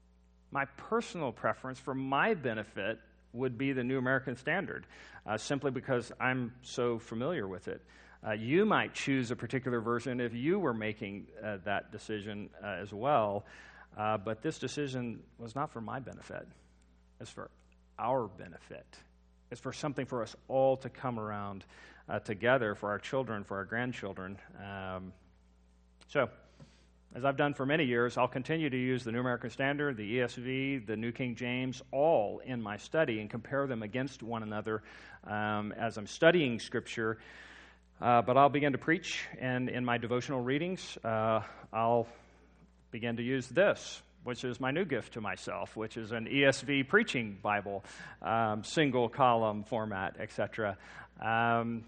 my personal preference for my benefit would be the New American Standard, uh, simply because I'm so familiar with it. Uh, you might choose a particular version if you were making uh, that decision uh, as well, uh, but this decision was not for my benefit. It's for our benefit. It's for something for us all to come around uh, together, for our children, for our grandchildren. Um, so... As I've done for many years, I'll continue to use the New American Standard, the E S V, the New King James, all in my study and compare them against one another um, as I'm studying Scripture. Uh, but I'll begin to preach, and in my devotional readings, uh, I'll begin to use this, which is my new gift to myself, which is an E S V preaching Bible, um, single column format, et cetera. Um,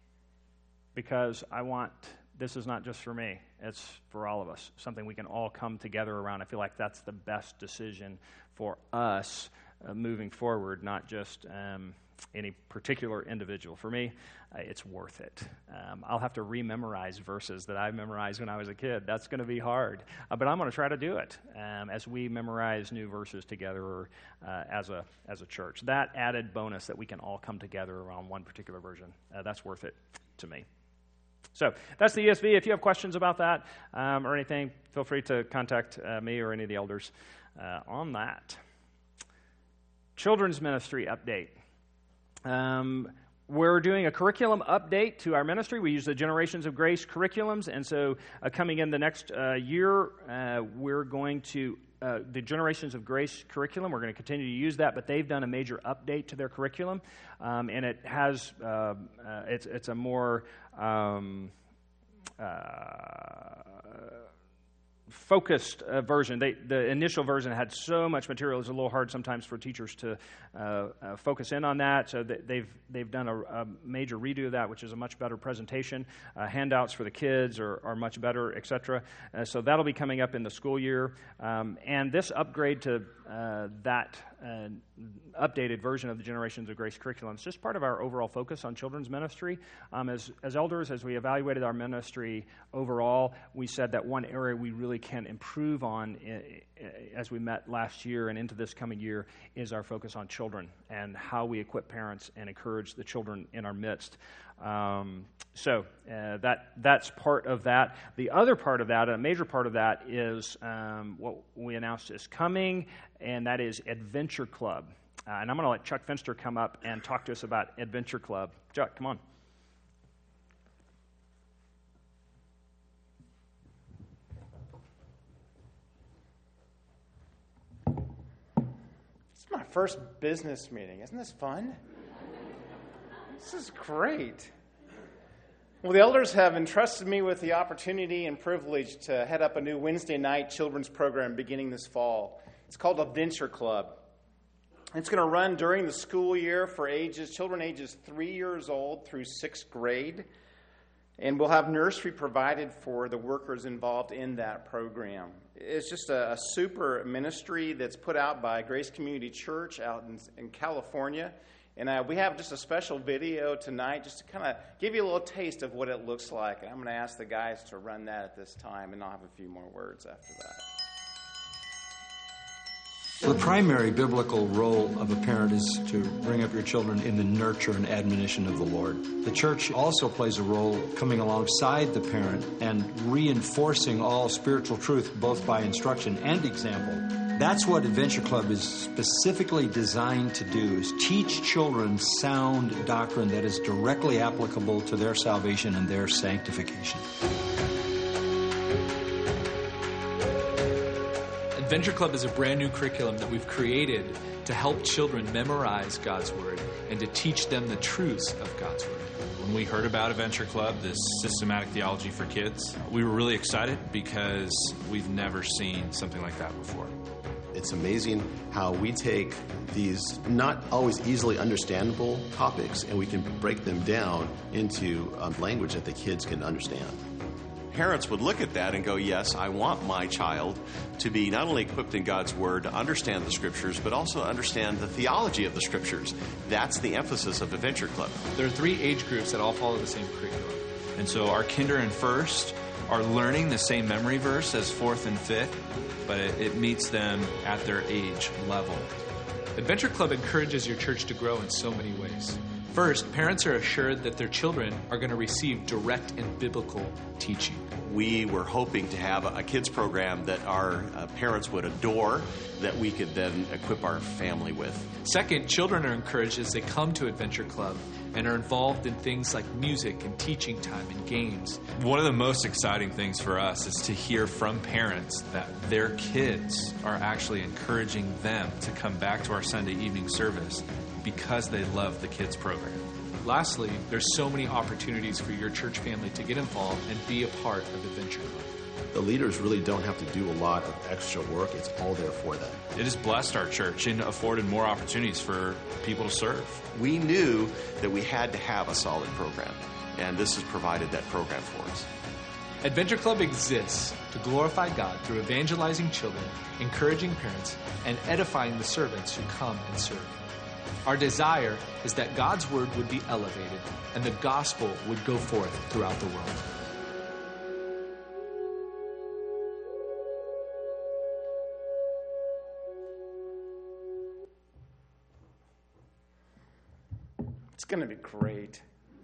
because I want... This is not just for me. It's for all of us, something we can all come together around. I feel like that's the best decision for us uh, moving forward, not just um, any particular individual. For me, uh, it's worth it. Um, I'll have to rememorize verses that I memorized when I was a kid. That's going to be hard, uh, but I'm going to try to do it um, as we memorize new verses together or, uh, as a as a church. That added bonus that we can all come together around one particular version, uh, that's worth it to me. So that's the E S V. If you have questions about that um, or anything, feel free to contact uh, me or any of the elders uh, on that. Children's ministry update. Um, we're doing a curriculum update to our ministry. We use the Generations of Grace curriculums, and so uh, coming in the next uh, year, uh, we're going to, uh, the Generations of Grace curriculum, we're going to continue to use that, but they've done a major update to their curriculum, um, and it has, uh, uh, it's, it's a more, um, uh, focused uh, version. They, the initial version had so much material; it's a little hard sometimes for teachers to uh, uh, focus in on that. So they, they've they've done a, a major redo of that, which is a much better presentation. Uh, handouts for the kids are, are much better, et cetera. Uh, so that'll be coming up in the school year. Um, and this upgrade to uh, that uh, updated version of the Generations of Grace curriculum is just part of our overall focus on children's ministry. Um, as as elders, as we evaluated our ministry overall, we said that one area we really can improve on as we met last year and into this coming year is our focus on children and how we equip parents and encourage the children in our midst. Um, so uh, that that's part of that. The other part of that, a major part of that, is um, what we announced is coming, and that is Adventure Club. Uh, and I'm going to let Chuck Finster come up and talk to us about Adventure Club. Chuck, come on. My first business meeting. Isn't this fun? This is great. Well, the elders have entrusted me with the opportunity and privilege to head up a new Wednesday night children's program beginning this fall. It's called Adventure Club. It's going to run during the school year for ages, children ages three years old through sixth grade. And we'll have nursery provided for the workers involved in that program. It's just a, a super ministry that's put out by Grace Community Church out in, in California. And uh, we have just a special video tonight just to kind of give you a little taste of what it looks like. And I'm going to ask the guys to run that at this time, and I'll have a few more words after that. The primary biblical role of a parent is to bring up your children in the nurture and admonition of the Lord. The church also plays a role coming alongside the parent and reinforcing all spiritual truth, both by instruction and example. That's what Adventure Club is specifically designed to do, is teach children sound doctrine that is directly applicable to their salvation and their sanctification. Adventure Club is a brand new curriculum that we've created to help children memorize God's Word and to teach them the truths of God's Word. When we heard about Adventure Club, this systematic theology for kids, we were really excited because we've never seen something like that before. It's amazing how we take these not always easily understandable topics and we can break them down into um, language that the kids can understand. Parents would look at that and go, yes, I want my child to be not only equipped in God's Word to understand the Scriptures, but also understand the theology of the Scriptures. That's the emphasis of Adventure Club. There are three age groups that all follow the same curriculum. And so our kinder and first are learning the same memory verse as fourth and fifth, but it, it meets them at their age level. Adventure Club encourages your church to grow in so many ways. First, parents are assured that their children are going to receive direct and biblical teaching. We were hoping to have a kids program that our uh, parents would adore, that we could then equip our family with. Second, children are encouraged as they come to Adventure Club and are involved in things like music and teaching time and games. One of the most exciting things for us is to hear from parents that their kids are actually encouraging them to come back to our Sunday evening service because they love the kids program. Lastly, there's so many opportunities for your church family to get involved and be a part of Adventure Club. The leaders really don't have to do a lot of extra work. It's all there for them. It has blessed our church and afforded more opportunities for people to serve. We knew that we had to have a solid program, and this has provided that program for us. Adventure Club exists to glorify God through evangelizing children, encouraging parents, and edifying the servants who come and serve. Our desire is that God's word would be elevated and the gospel would go forth throughout the world. It's going to be great.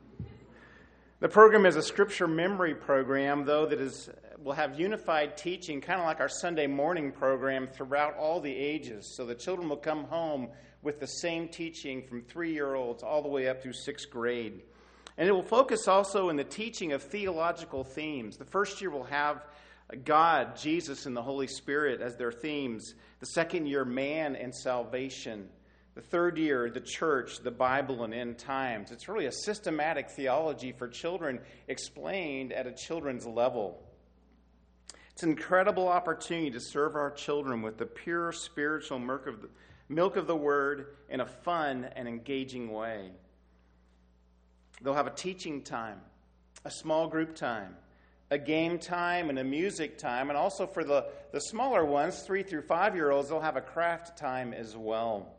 The program is a scripture memory program, though, that is will have unified teaching, kind of like our Sunday morning program, throughout all the ages. So the children will come home with the same teaching from three-year-olds all the way up through sixth grade. And it will focus also in the teaching of theological themes. The first year will have God, Jesus, and the Holy Spirit as their themes. The second year, man and salvation. The third year, the church, the Bible, and end times. It's really a systematic theology for children explained at a children's level. It's an incredible opportunity to serve our children with the pure spiritual milk of the, milk of the Word in a fun and engaging way. They'll have a teaching time, a small group time, a game time, and a music time. And also for the, the smaller ones, three through five-year-olds, they'll have a craft time as well.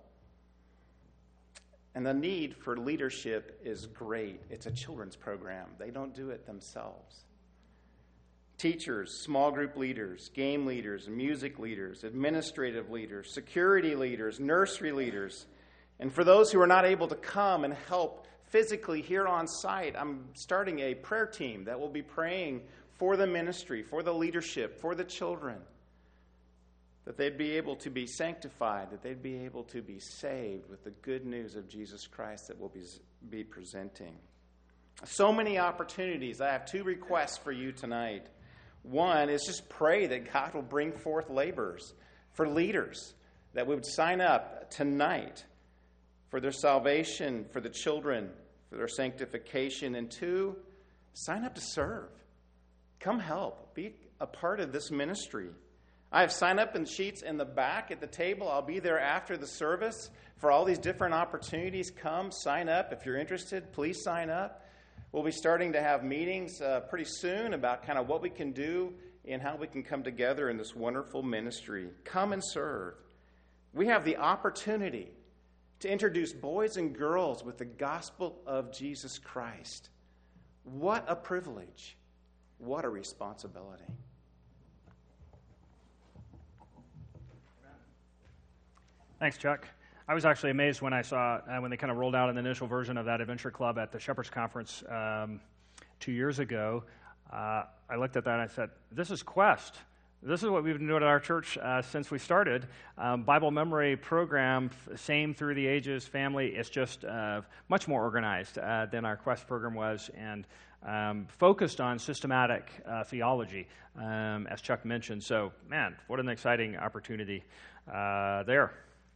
And the need for leadership is great. It's a children's program. They don't do it themselves. Teachers, small group leaders, game leaders, music leaders, administrative leaders, security leaders, nursery leaders. And for those who are not able to come and help physically here on site, I'm starting a prayer team that will be praying for the ministry, for the leadership, for the children. That they'd be able to be sanctified, that they'd be able to be saved with the good news of Jesus Christ that we'll be, be presenting. So many opportunities. I have two requests for you tonight. One is just pray that God will bring forth laborers for leaders, that we would sign up tonight for their salvation, for the children, for their sanctification. And two, sign up to serve. Come help. Be a part of this ministry. I have sign-up and sheets in the back at the table. I'll be there after the service for all these different opportunities. Come, sign up. If you're interested, please sign up. We'll be starting to have meetings uh, pretty soon about kind of what we can do and how we can come together in this wonderful ministry. Come and serve. We have the opportunity to introduce boys and girls with the gospel of Jesus Christ. What a privilege. What a responsibility. Thanks, Chuck. I was actually amazed when I saw, uh, when they kind of rolled out an initial version of that Adventure Club at the Shepherd's Conference um, two years ago. Uh, I looked at that and I said, this is Quest. This is what we've been doing at our church uh, since we started. Um, Bible memory program, same through the ages, family. It's just uh, much more organized uh, than our Quest program was, and um, focused on systematic uh, theology, um, as Chuck mentioned. So, man, what an exciting opportunity uh, there.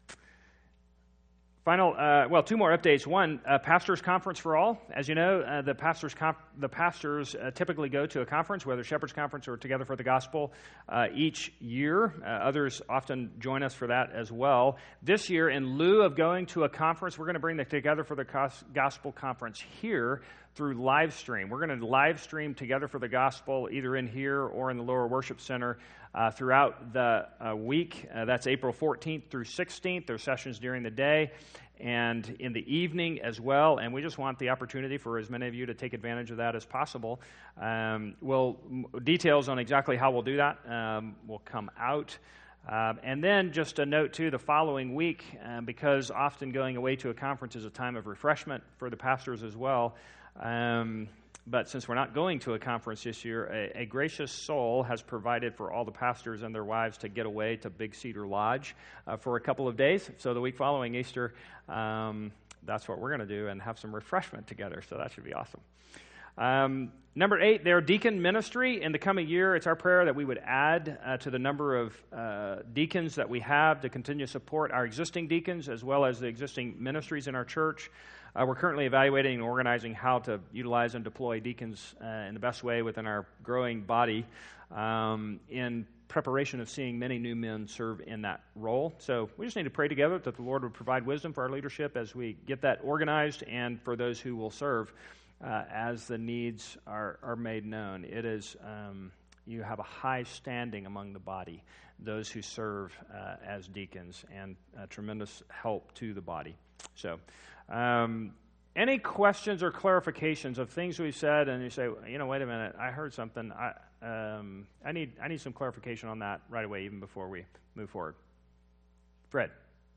Final, uh, well, two more updates. One, uh, Pastors Conference for All. As you know, uh, the pastors comp- the pastors uh, typically go to a conference, whether Shepherd's Conference or Together for the Gospel, uh, each year. Uh, others often join us for that as well. This year, in lieu of going to a conference, we're going to bring the Together for the Gospel conference here through live stream. We're going to live stream Together for the Gospel either in here or in the Lower Worship Center uh, throughout the uh, week. Uh, that's April fourteenth through sixteenth. There's sessions during the day and in the evening as well, and we just want the opportunity for as many of you to take advantage of that as possible. Um, well, details on exactly how we'll do that um, will come out. Um, and then just a note, too, the following week, um, because often going away to a conference is a time of refreshment for the pastors as well. Um, but since we're not going to a conference this year, a, a gracious soul has provided for all the pastors and their wives to get away to Big Cedar Lodge uh, for a couple of days. So the week following Easter, um, that's what we're going to do and have some refreshment together. So that should be awesome. Um, number eight, their deacon ministry. In the coming year, it's our prayer that we would add uh, to the number of uh, deacons that we have to continue to support our existing deacons as well as the existing ministries in our church. Uh, we're currently evaluating and organizing how to utilize and deploy deacons uh, in the best way within our growing body um, in preparation of seeing many new men serve in that role. So we just need to pray together that the Lord would provide wisdom for our leadership as we get that organized and for those who will serve uh, as the needs are, are made known. It is, um, you have a high standing among the body those who serve uh, as deacons, and a tremendous help to the body. So, um, any questions or clarifications of things we've said, and you say, you know, wait a minute, I heard something. I, um, I need I need some clarification on that right away, even before we move forward. Fred.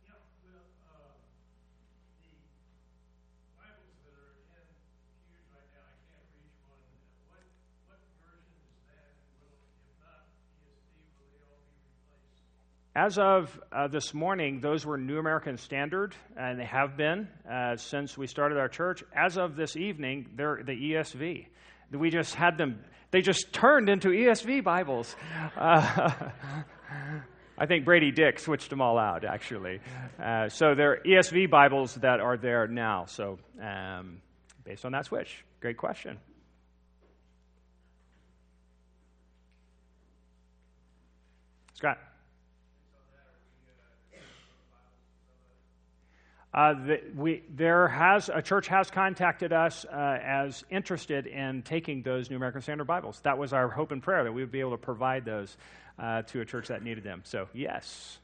As of uh, this morning, those were New American Standard, and they have been uh, since we started our church. As of this evening, they're the E S V. We just had them, they just turned into E S V Bibles. Uh, I think Brady Dick switched them all out, actually. Uh, so they're E S V Bibles that are there now. So um, based on that switch, great question. Scott. Uh, the, we, there has a church has contacted us uh, as interested in taking those New American Standard Bibles. That was our hope and prayer, that we would be able to provide those uh, to a church that needed them. So, yes.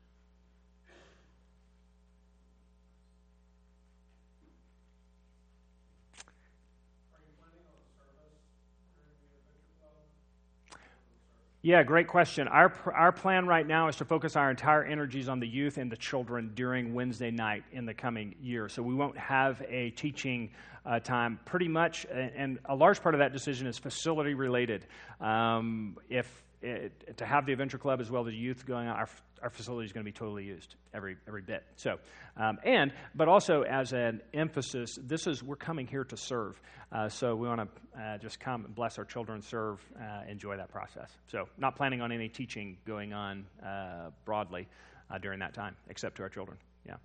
Yeah, great question. Our our plan right now is to focus our entire energies on the youth and the children during Wednesday night in the coming year. So we won't have a teaching uh, time pretty much, and a large part of that decision is facility related. Um, if it, to have the Adventure Club as well as youth going on, our our facility is going to be totally used every every bit. So, um, and but also as an emphasis, this is we're coming here to serve. Uh, so we want to uh, just come and bless our children, serve, uh, enjoy that process. So, not planning on any teaching going on uh, broadly uh, during that time, except to our children. Yeah.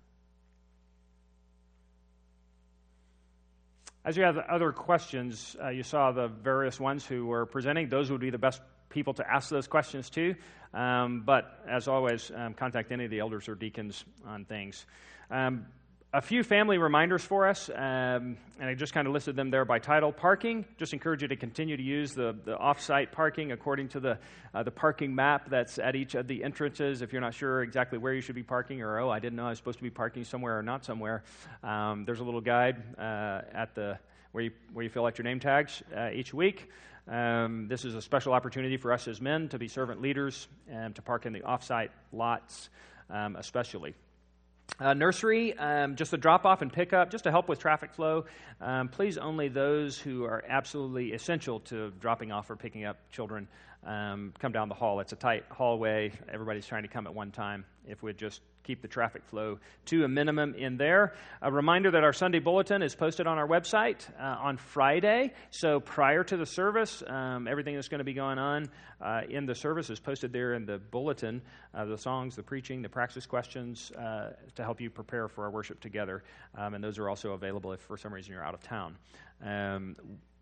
As you have other questions, uh, you saw the various ones who were presenting. Those would be the best people to ask those questions to. Um, but as always, um, contact any of the elders or deacons on things. Um, a few family reminders for us, um, and I just kind of listed them there by title. Parking, just encourage you to continue to use the, the off-site parking according to the uh, the parking map that's at each of the entrances. If you're not sure exactly where you should be parking, or, oh, I didn't know I was supposed to be parking somewhere or not somewhere, um, there's a little guide uh, at the where you, where you fill out your name tags uh, each week. Um, this is a special opportunity for us as men to be servant leaders and to park in the off-site lots um, especially. Uh, nursery, um, just a drop-off and pick-up, just to help with traffic flow. Um, please only those who are absolutely essential to dropping off or picking up children um, come down the hall. It's a tight hallway. Everybody's trying to come at one time. If we'd just keep the traffic flow to a minimum in there. A reminder that our Sunday bulletin is posted on our website uh, on Friday. So prior to the service, um, everything that's going to be going on uh, in the service is posted there in the bulletin. Uh, the songs, the preaching, the practice questions uh, to help you prepare for our worship together. Um, and those are also available if for some reason you're out of town. Um,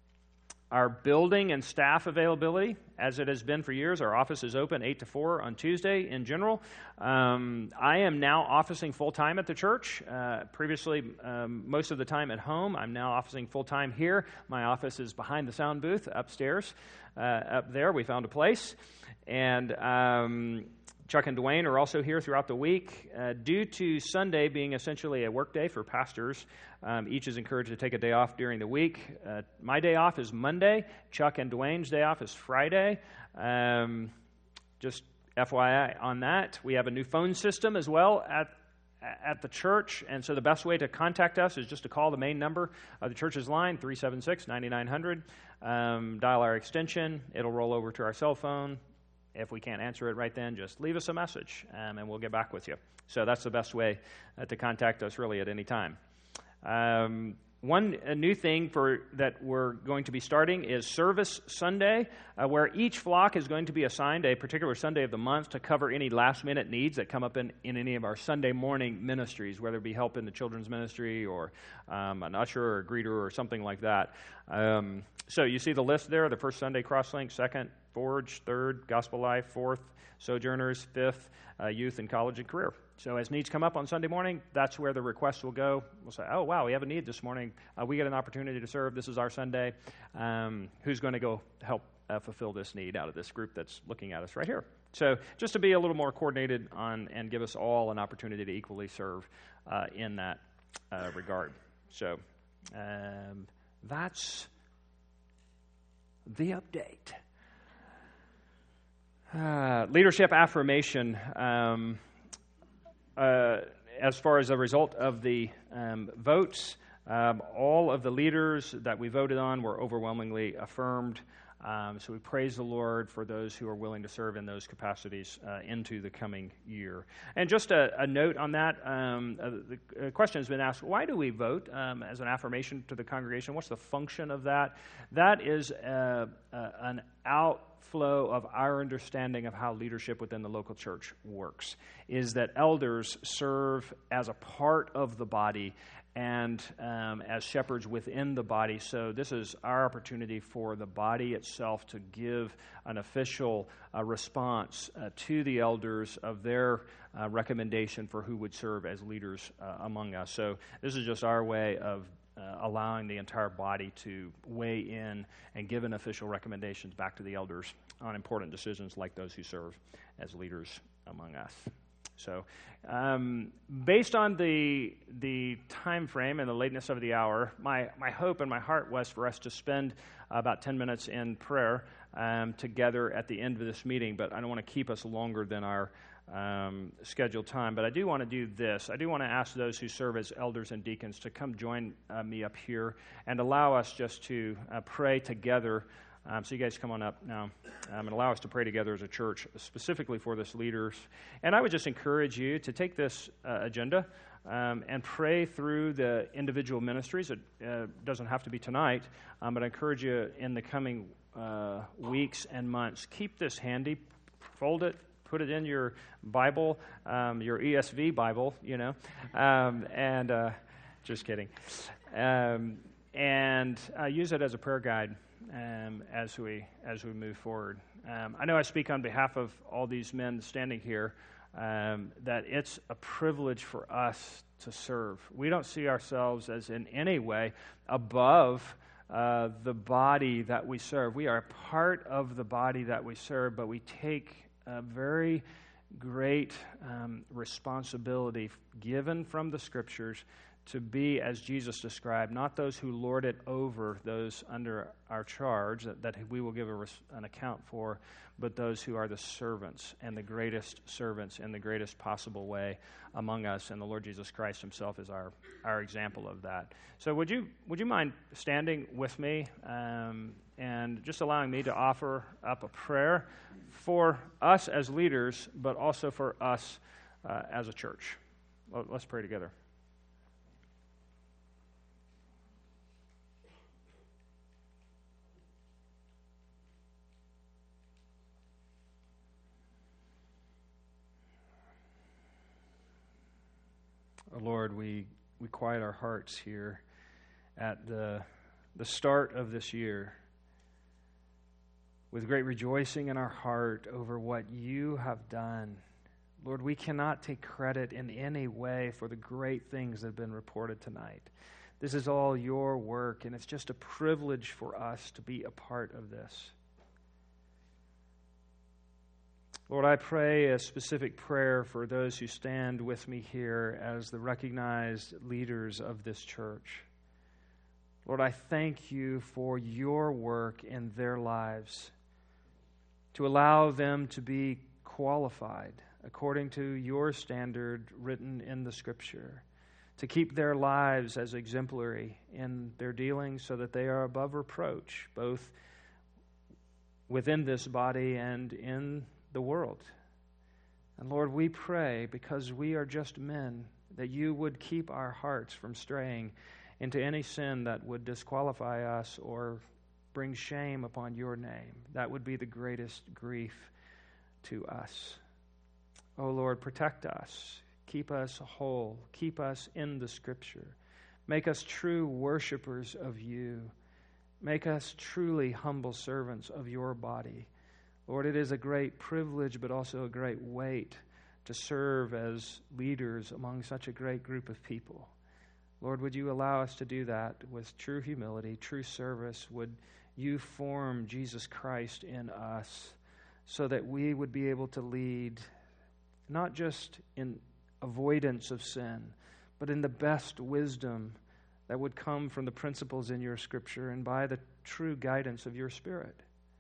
Our building and staff availability, as it has been for years, our office is open eight to four on Tuesday in general. Um, I am now officing full-time at the church. Uh, previously, um, most of the time at home. I'm now officing full-time here. My office is behind the sound booth upstairs. Uh, up there, we found a place. And um, Chuck and Dwayne are also here throughout the week. Uh, due to Sunday being essentially a work day for pastors, um, each is encouraged to take a day off during the week. Uh, my day off is Monday. Chuck and Dwayne's day off is Friday. Um, just F Y I on that. We have a new phone system as well at at the church, and so the best way to contact us is just to call the main number of the church's line, three seven six, nine nine hundred. Um, dial our extension. It'll roll over to our cell phone. If we can't answer it right then, just leave us a message, um, and we'll get back with you. So that's the best way uh, to contact us, really, at any time. Um, one a new thing for that we're going to be starting is Service Sunday, uh, where each flock is going to be assigned a particular Sunday of the month to cover any last-minute needs that come up in, in any of our Sunday morning ministries, whether it be help in the children's ministry or um, an usher or a greeter or something like that. Um, so you see the list there, the first Sunday Crosslink, second Forge, third Gospel Life, fourth Sojourners, fifth uh, Youth and College and Career. So as needs come up on Sunday morning, that's where the requests will go. We'll say, oh, wow, we have a need this morning. Uh, we get an opportunity to serve. This is our Sunday. Um, who's going to go help uh, fulfill this need out of this group that's looking at us right here? So just to be a little more coordinated on and give us all an opportunity to equally serve uh, in that uh, regard. So um, that's the update. Uh, leadership affirmation. Um, uh, as far as a result of the um, votes, um, all of the leaders that we voted on were overwhelmingly affirmed. Um, so we praise the Lord for those who are willing to serve in those capacities uh, into the coming year. And just a, a note on that, um, uh, the question has been asked, why do we vote um, as an affirmation to the congregation? What's the function of that? That is uh, uh, an outflow of our understanding of how leadership within the local church works, is that elders serve as a part of the body and um, as shepherds within the body. So this is our opportunity for the body itself to give an official uh, response uh, to the elders of their uh, recommendation for who would serve as leaders uh, among us. So this is just our way of uh, allowing the entire body to weigh in and give an official recommendations back to the elders on important decisions like those who serve as leaders among us. So, um, based on the the time frame and the lateness of the hour, my, my hope and my heart was for us to spend about ten minutes in prayer um, together at the end of this meeting, but I don't want to keep us longer than our um, scheduled time. But I do want to do this. I do want to ask those who serve as elders and deacons to come join uh, me up here and allow us just to uh, pray together. Um, so you guys come on up now um, and allow us to pray together as a church, specifically for this leaders. And I would just encourage you to take this uh, agenda um, and pray through the individual ministries. It uh, doesn't have to be tonight, um, but I encourage you in the coming uh, weeks and months, keep this handy, fold it, put it in your Bible, um, your E S V Bible, you know, um, and uh, just kidding, um, and uh, use it as a prayer guide. Um, as we as we move forward. Um, I know I speak on behalf of all these men standing here, um, that it's a privilege for us to serve. We don't see ourselves as in any way above uh, the body that we serve. We are a part of the body that we serve, but we take a very great um, responsibility given from the Scriptures to be, as Jesus described, not those who lord it over those under our charge, that, that we will give a res, an account for, but those who are the servants and the greatest servants in the greatest possible way among us. And the Lord Jesus Christ himself is our, our example of that. So would you would you mind standing with me um, and just allowing me to offer up a prayer for us as leaders, but also for us uh, as a church. Well, let's pray together. Oh, Lord, we, we quiet our hearts here at the, the start of this year with great rejoicing in our heart over what you have done. Lord, we cannot take credit in any way for the great things that have been reported tonight. This is all your work, and it's just a privilege for us to be a part of this. Lord, I pray a specific prayer for those who stand with me here as the recognized leaders of this church. Lord, I thank you for your work in their lives to allow them to be qualified according to your standard written in the Scripture, to keep their lives as exemplary in their dealings so that they are above reproach, both within this body and in the world. And Lord, we pray, because we are just men, that you would keep our hearts from straying into any sin that would disqualify us or bring shame upon your name. That would be the greatest grief to us. Oh Lord, protect us. Keep us whole. Keep us in the Scripture. Make us true worshipers of you. Make us truly humble servants of your body. Lord, it is a great privilege, but also a great weight to serve as leaders among such a great group of people. Lord, would you allow us to do that with true humility, true service? Would you form Jesus Christ in us so that we would be able to lead not just in avoidance of sin, but in the best wisdom that would come from the principles in your Scripture and by the true guidance of your Spirit.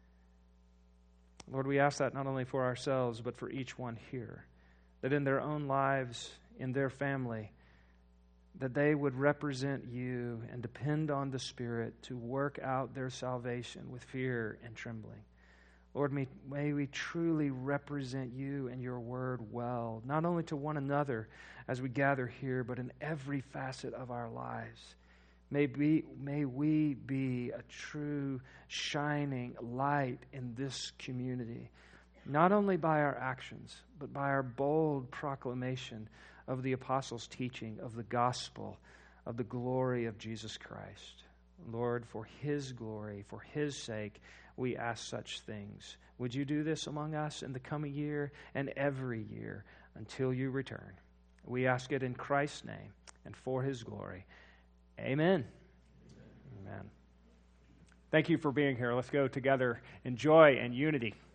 Lord, we ask that not only for ourselves, but for each one here, that in their own lives, in their family, that they would represent you and depend on the Spirit to work out their salvation with fear and trembling. Lord, may, may we truly represent you and your word well, not only to one another as we gather here, but in every facet of our lives. May, be, may we be a true shining light in this community, not only by our actions, but by our bold proclamation of the apostles' teaching of the gospel, of the glory of Jesus Christ. Lord, for his glory, for his sake, we ask such things. Would you do this among us in the coming year and every year until you return? We ask it in Christ's name and for his glory. Amen. Amen. Thank you for being here. Let's go together in joy and unity.